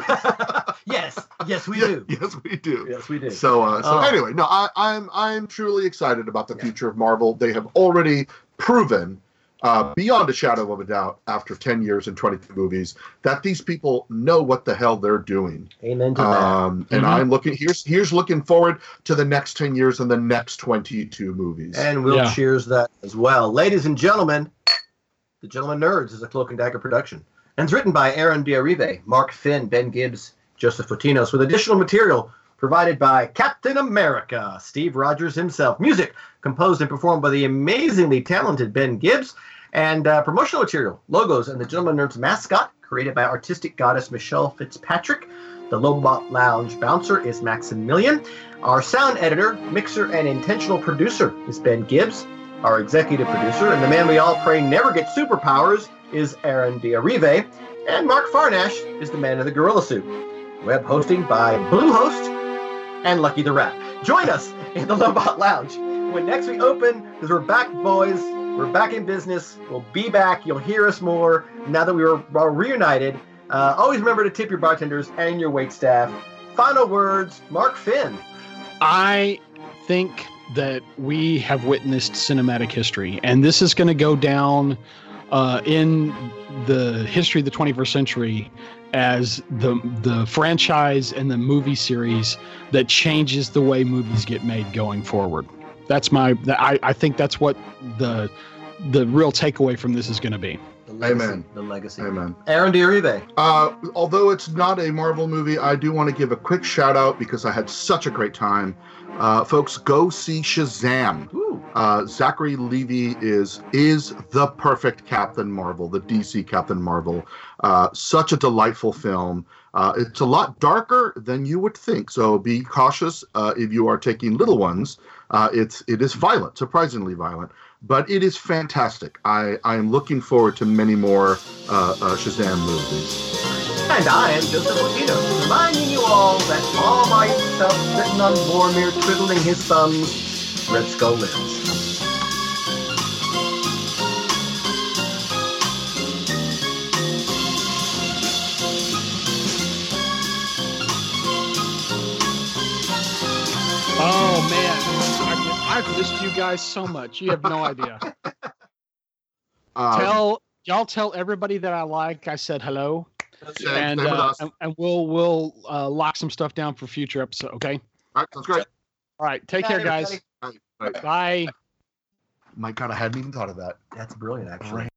S1: yes. Yes, we
S3: yes,
S1: do.
S3: Yes, we do.
S1: Yes, we do.
S3: So, uh, so
S1: oh.
S3: anyway, no, I, I'm I'm truly excited about the future of Marvel. They have already proven Uh, beyond a shadow of a doubt, after ten years and twenty-two movies, that these people know what the hell they're doing.
S1: Amen to that.
S3: Um, and mm-hmm. I'm looking here's here's looking forward to the next ten years and the next twenty-two movies.
S1: And we'll yeah. cheers that as well, ladies and gentlemen. The Gentleman Nerds is a Cloak and Dagger production, and it's written by Aaron D'Arive, Mark Finn, Ben Gibbs, Joseph Fotinos, with additional material provided by Captain America, Steve Rogers himself. Music composed and performed by the amazingly talented Ben Gibbs. And uh, promotional material, logos, and the Gentleman Nerds mascot, created by artistic goddess Michelle Fitzpatrick. The Lobot Lounge bouncer is Maximilian. Our sound editor, mixer, and intentional producer is Ben Gibbs. Our executive producer, and the man we all pray never gets superpowers, is Aaron D'Arive. And Mark Farnash is the man in the gorilla suit. Web hosting by Bluehost and Lucky the Rat. Join us in the Lobot Lounge when next we open, because we're back, boys. We're back in business. We'll be back. You'll hear us more now that we were uh, reunited. Uh, always remember to tip your bartenders and your waitstaff. Final words, Mark Finn.
S2: I think that we have witnessed cinematic history, and this is going to go down uh, in the history of the twenty-first century as the the franchise and the movie series that changes the way movies get made going forward. That's my. I, I think that's what the the real takeaway from this is going to be.
S1: The legacy,
S3: Amen.
S1: The legacy.
S3: Amen.
S1: Aaron D'Arive.
S3: Uh, although it's not a Marvel movie, I do want to give a quick shout out because I had such a great time. Uh, folks, go see Shazam. Uh, Zachary Levi is is the perfect Captain Marvel, the D C Captain Marvel. Uh, such a delightful film. Uh, it's a lot darker than you would think, so be cautious uh, if you are taking little ones. Uh, it's it is violent, surprisingly violent, but it is fantastic. I, I am looking forward to many more uh, uh, Shazam movies.
S1: And I am Joseph Latino, reminding you all that all by himself, sitting on Boromir, twiddling his thumbs, Red Skull lives.
S2: Oh man, I've, I've missed you guys so much. You have no idea.
S3: Um,
S2: tell y'all tell everybody that I like. I said hello,
S3: Same,
S2: and
S3: same with
S2: uh,
S3: us.
S2: and, and we'll we'll uh, lock some stuff down for future episode. Okay.
S3: All right, sounds great.
S2: All right. Take
S1: Good
S2: care,
S1: night,
S2: guys.
S1: everybody.
S3: All right, all right.
S2: Bye.
S3: My God, I hadn't even thought of that.
S1: That's brilliant, actually.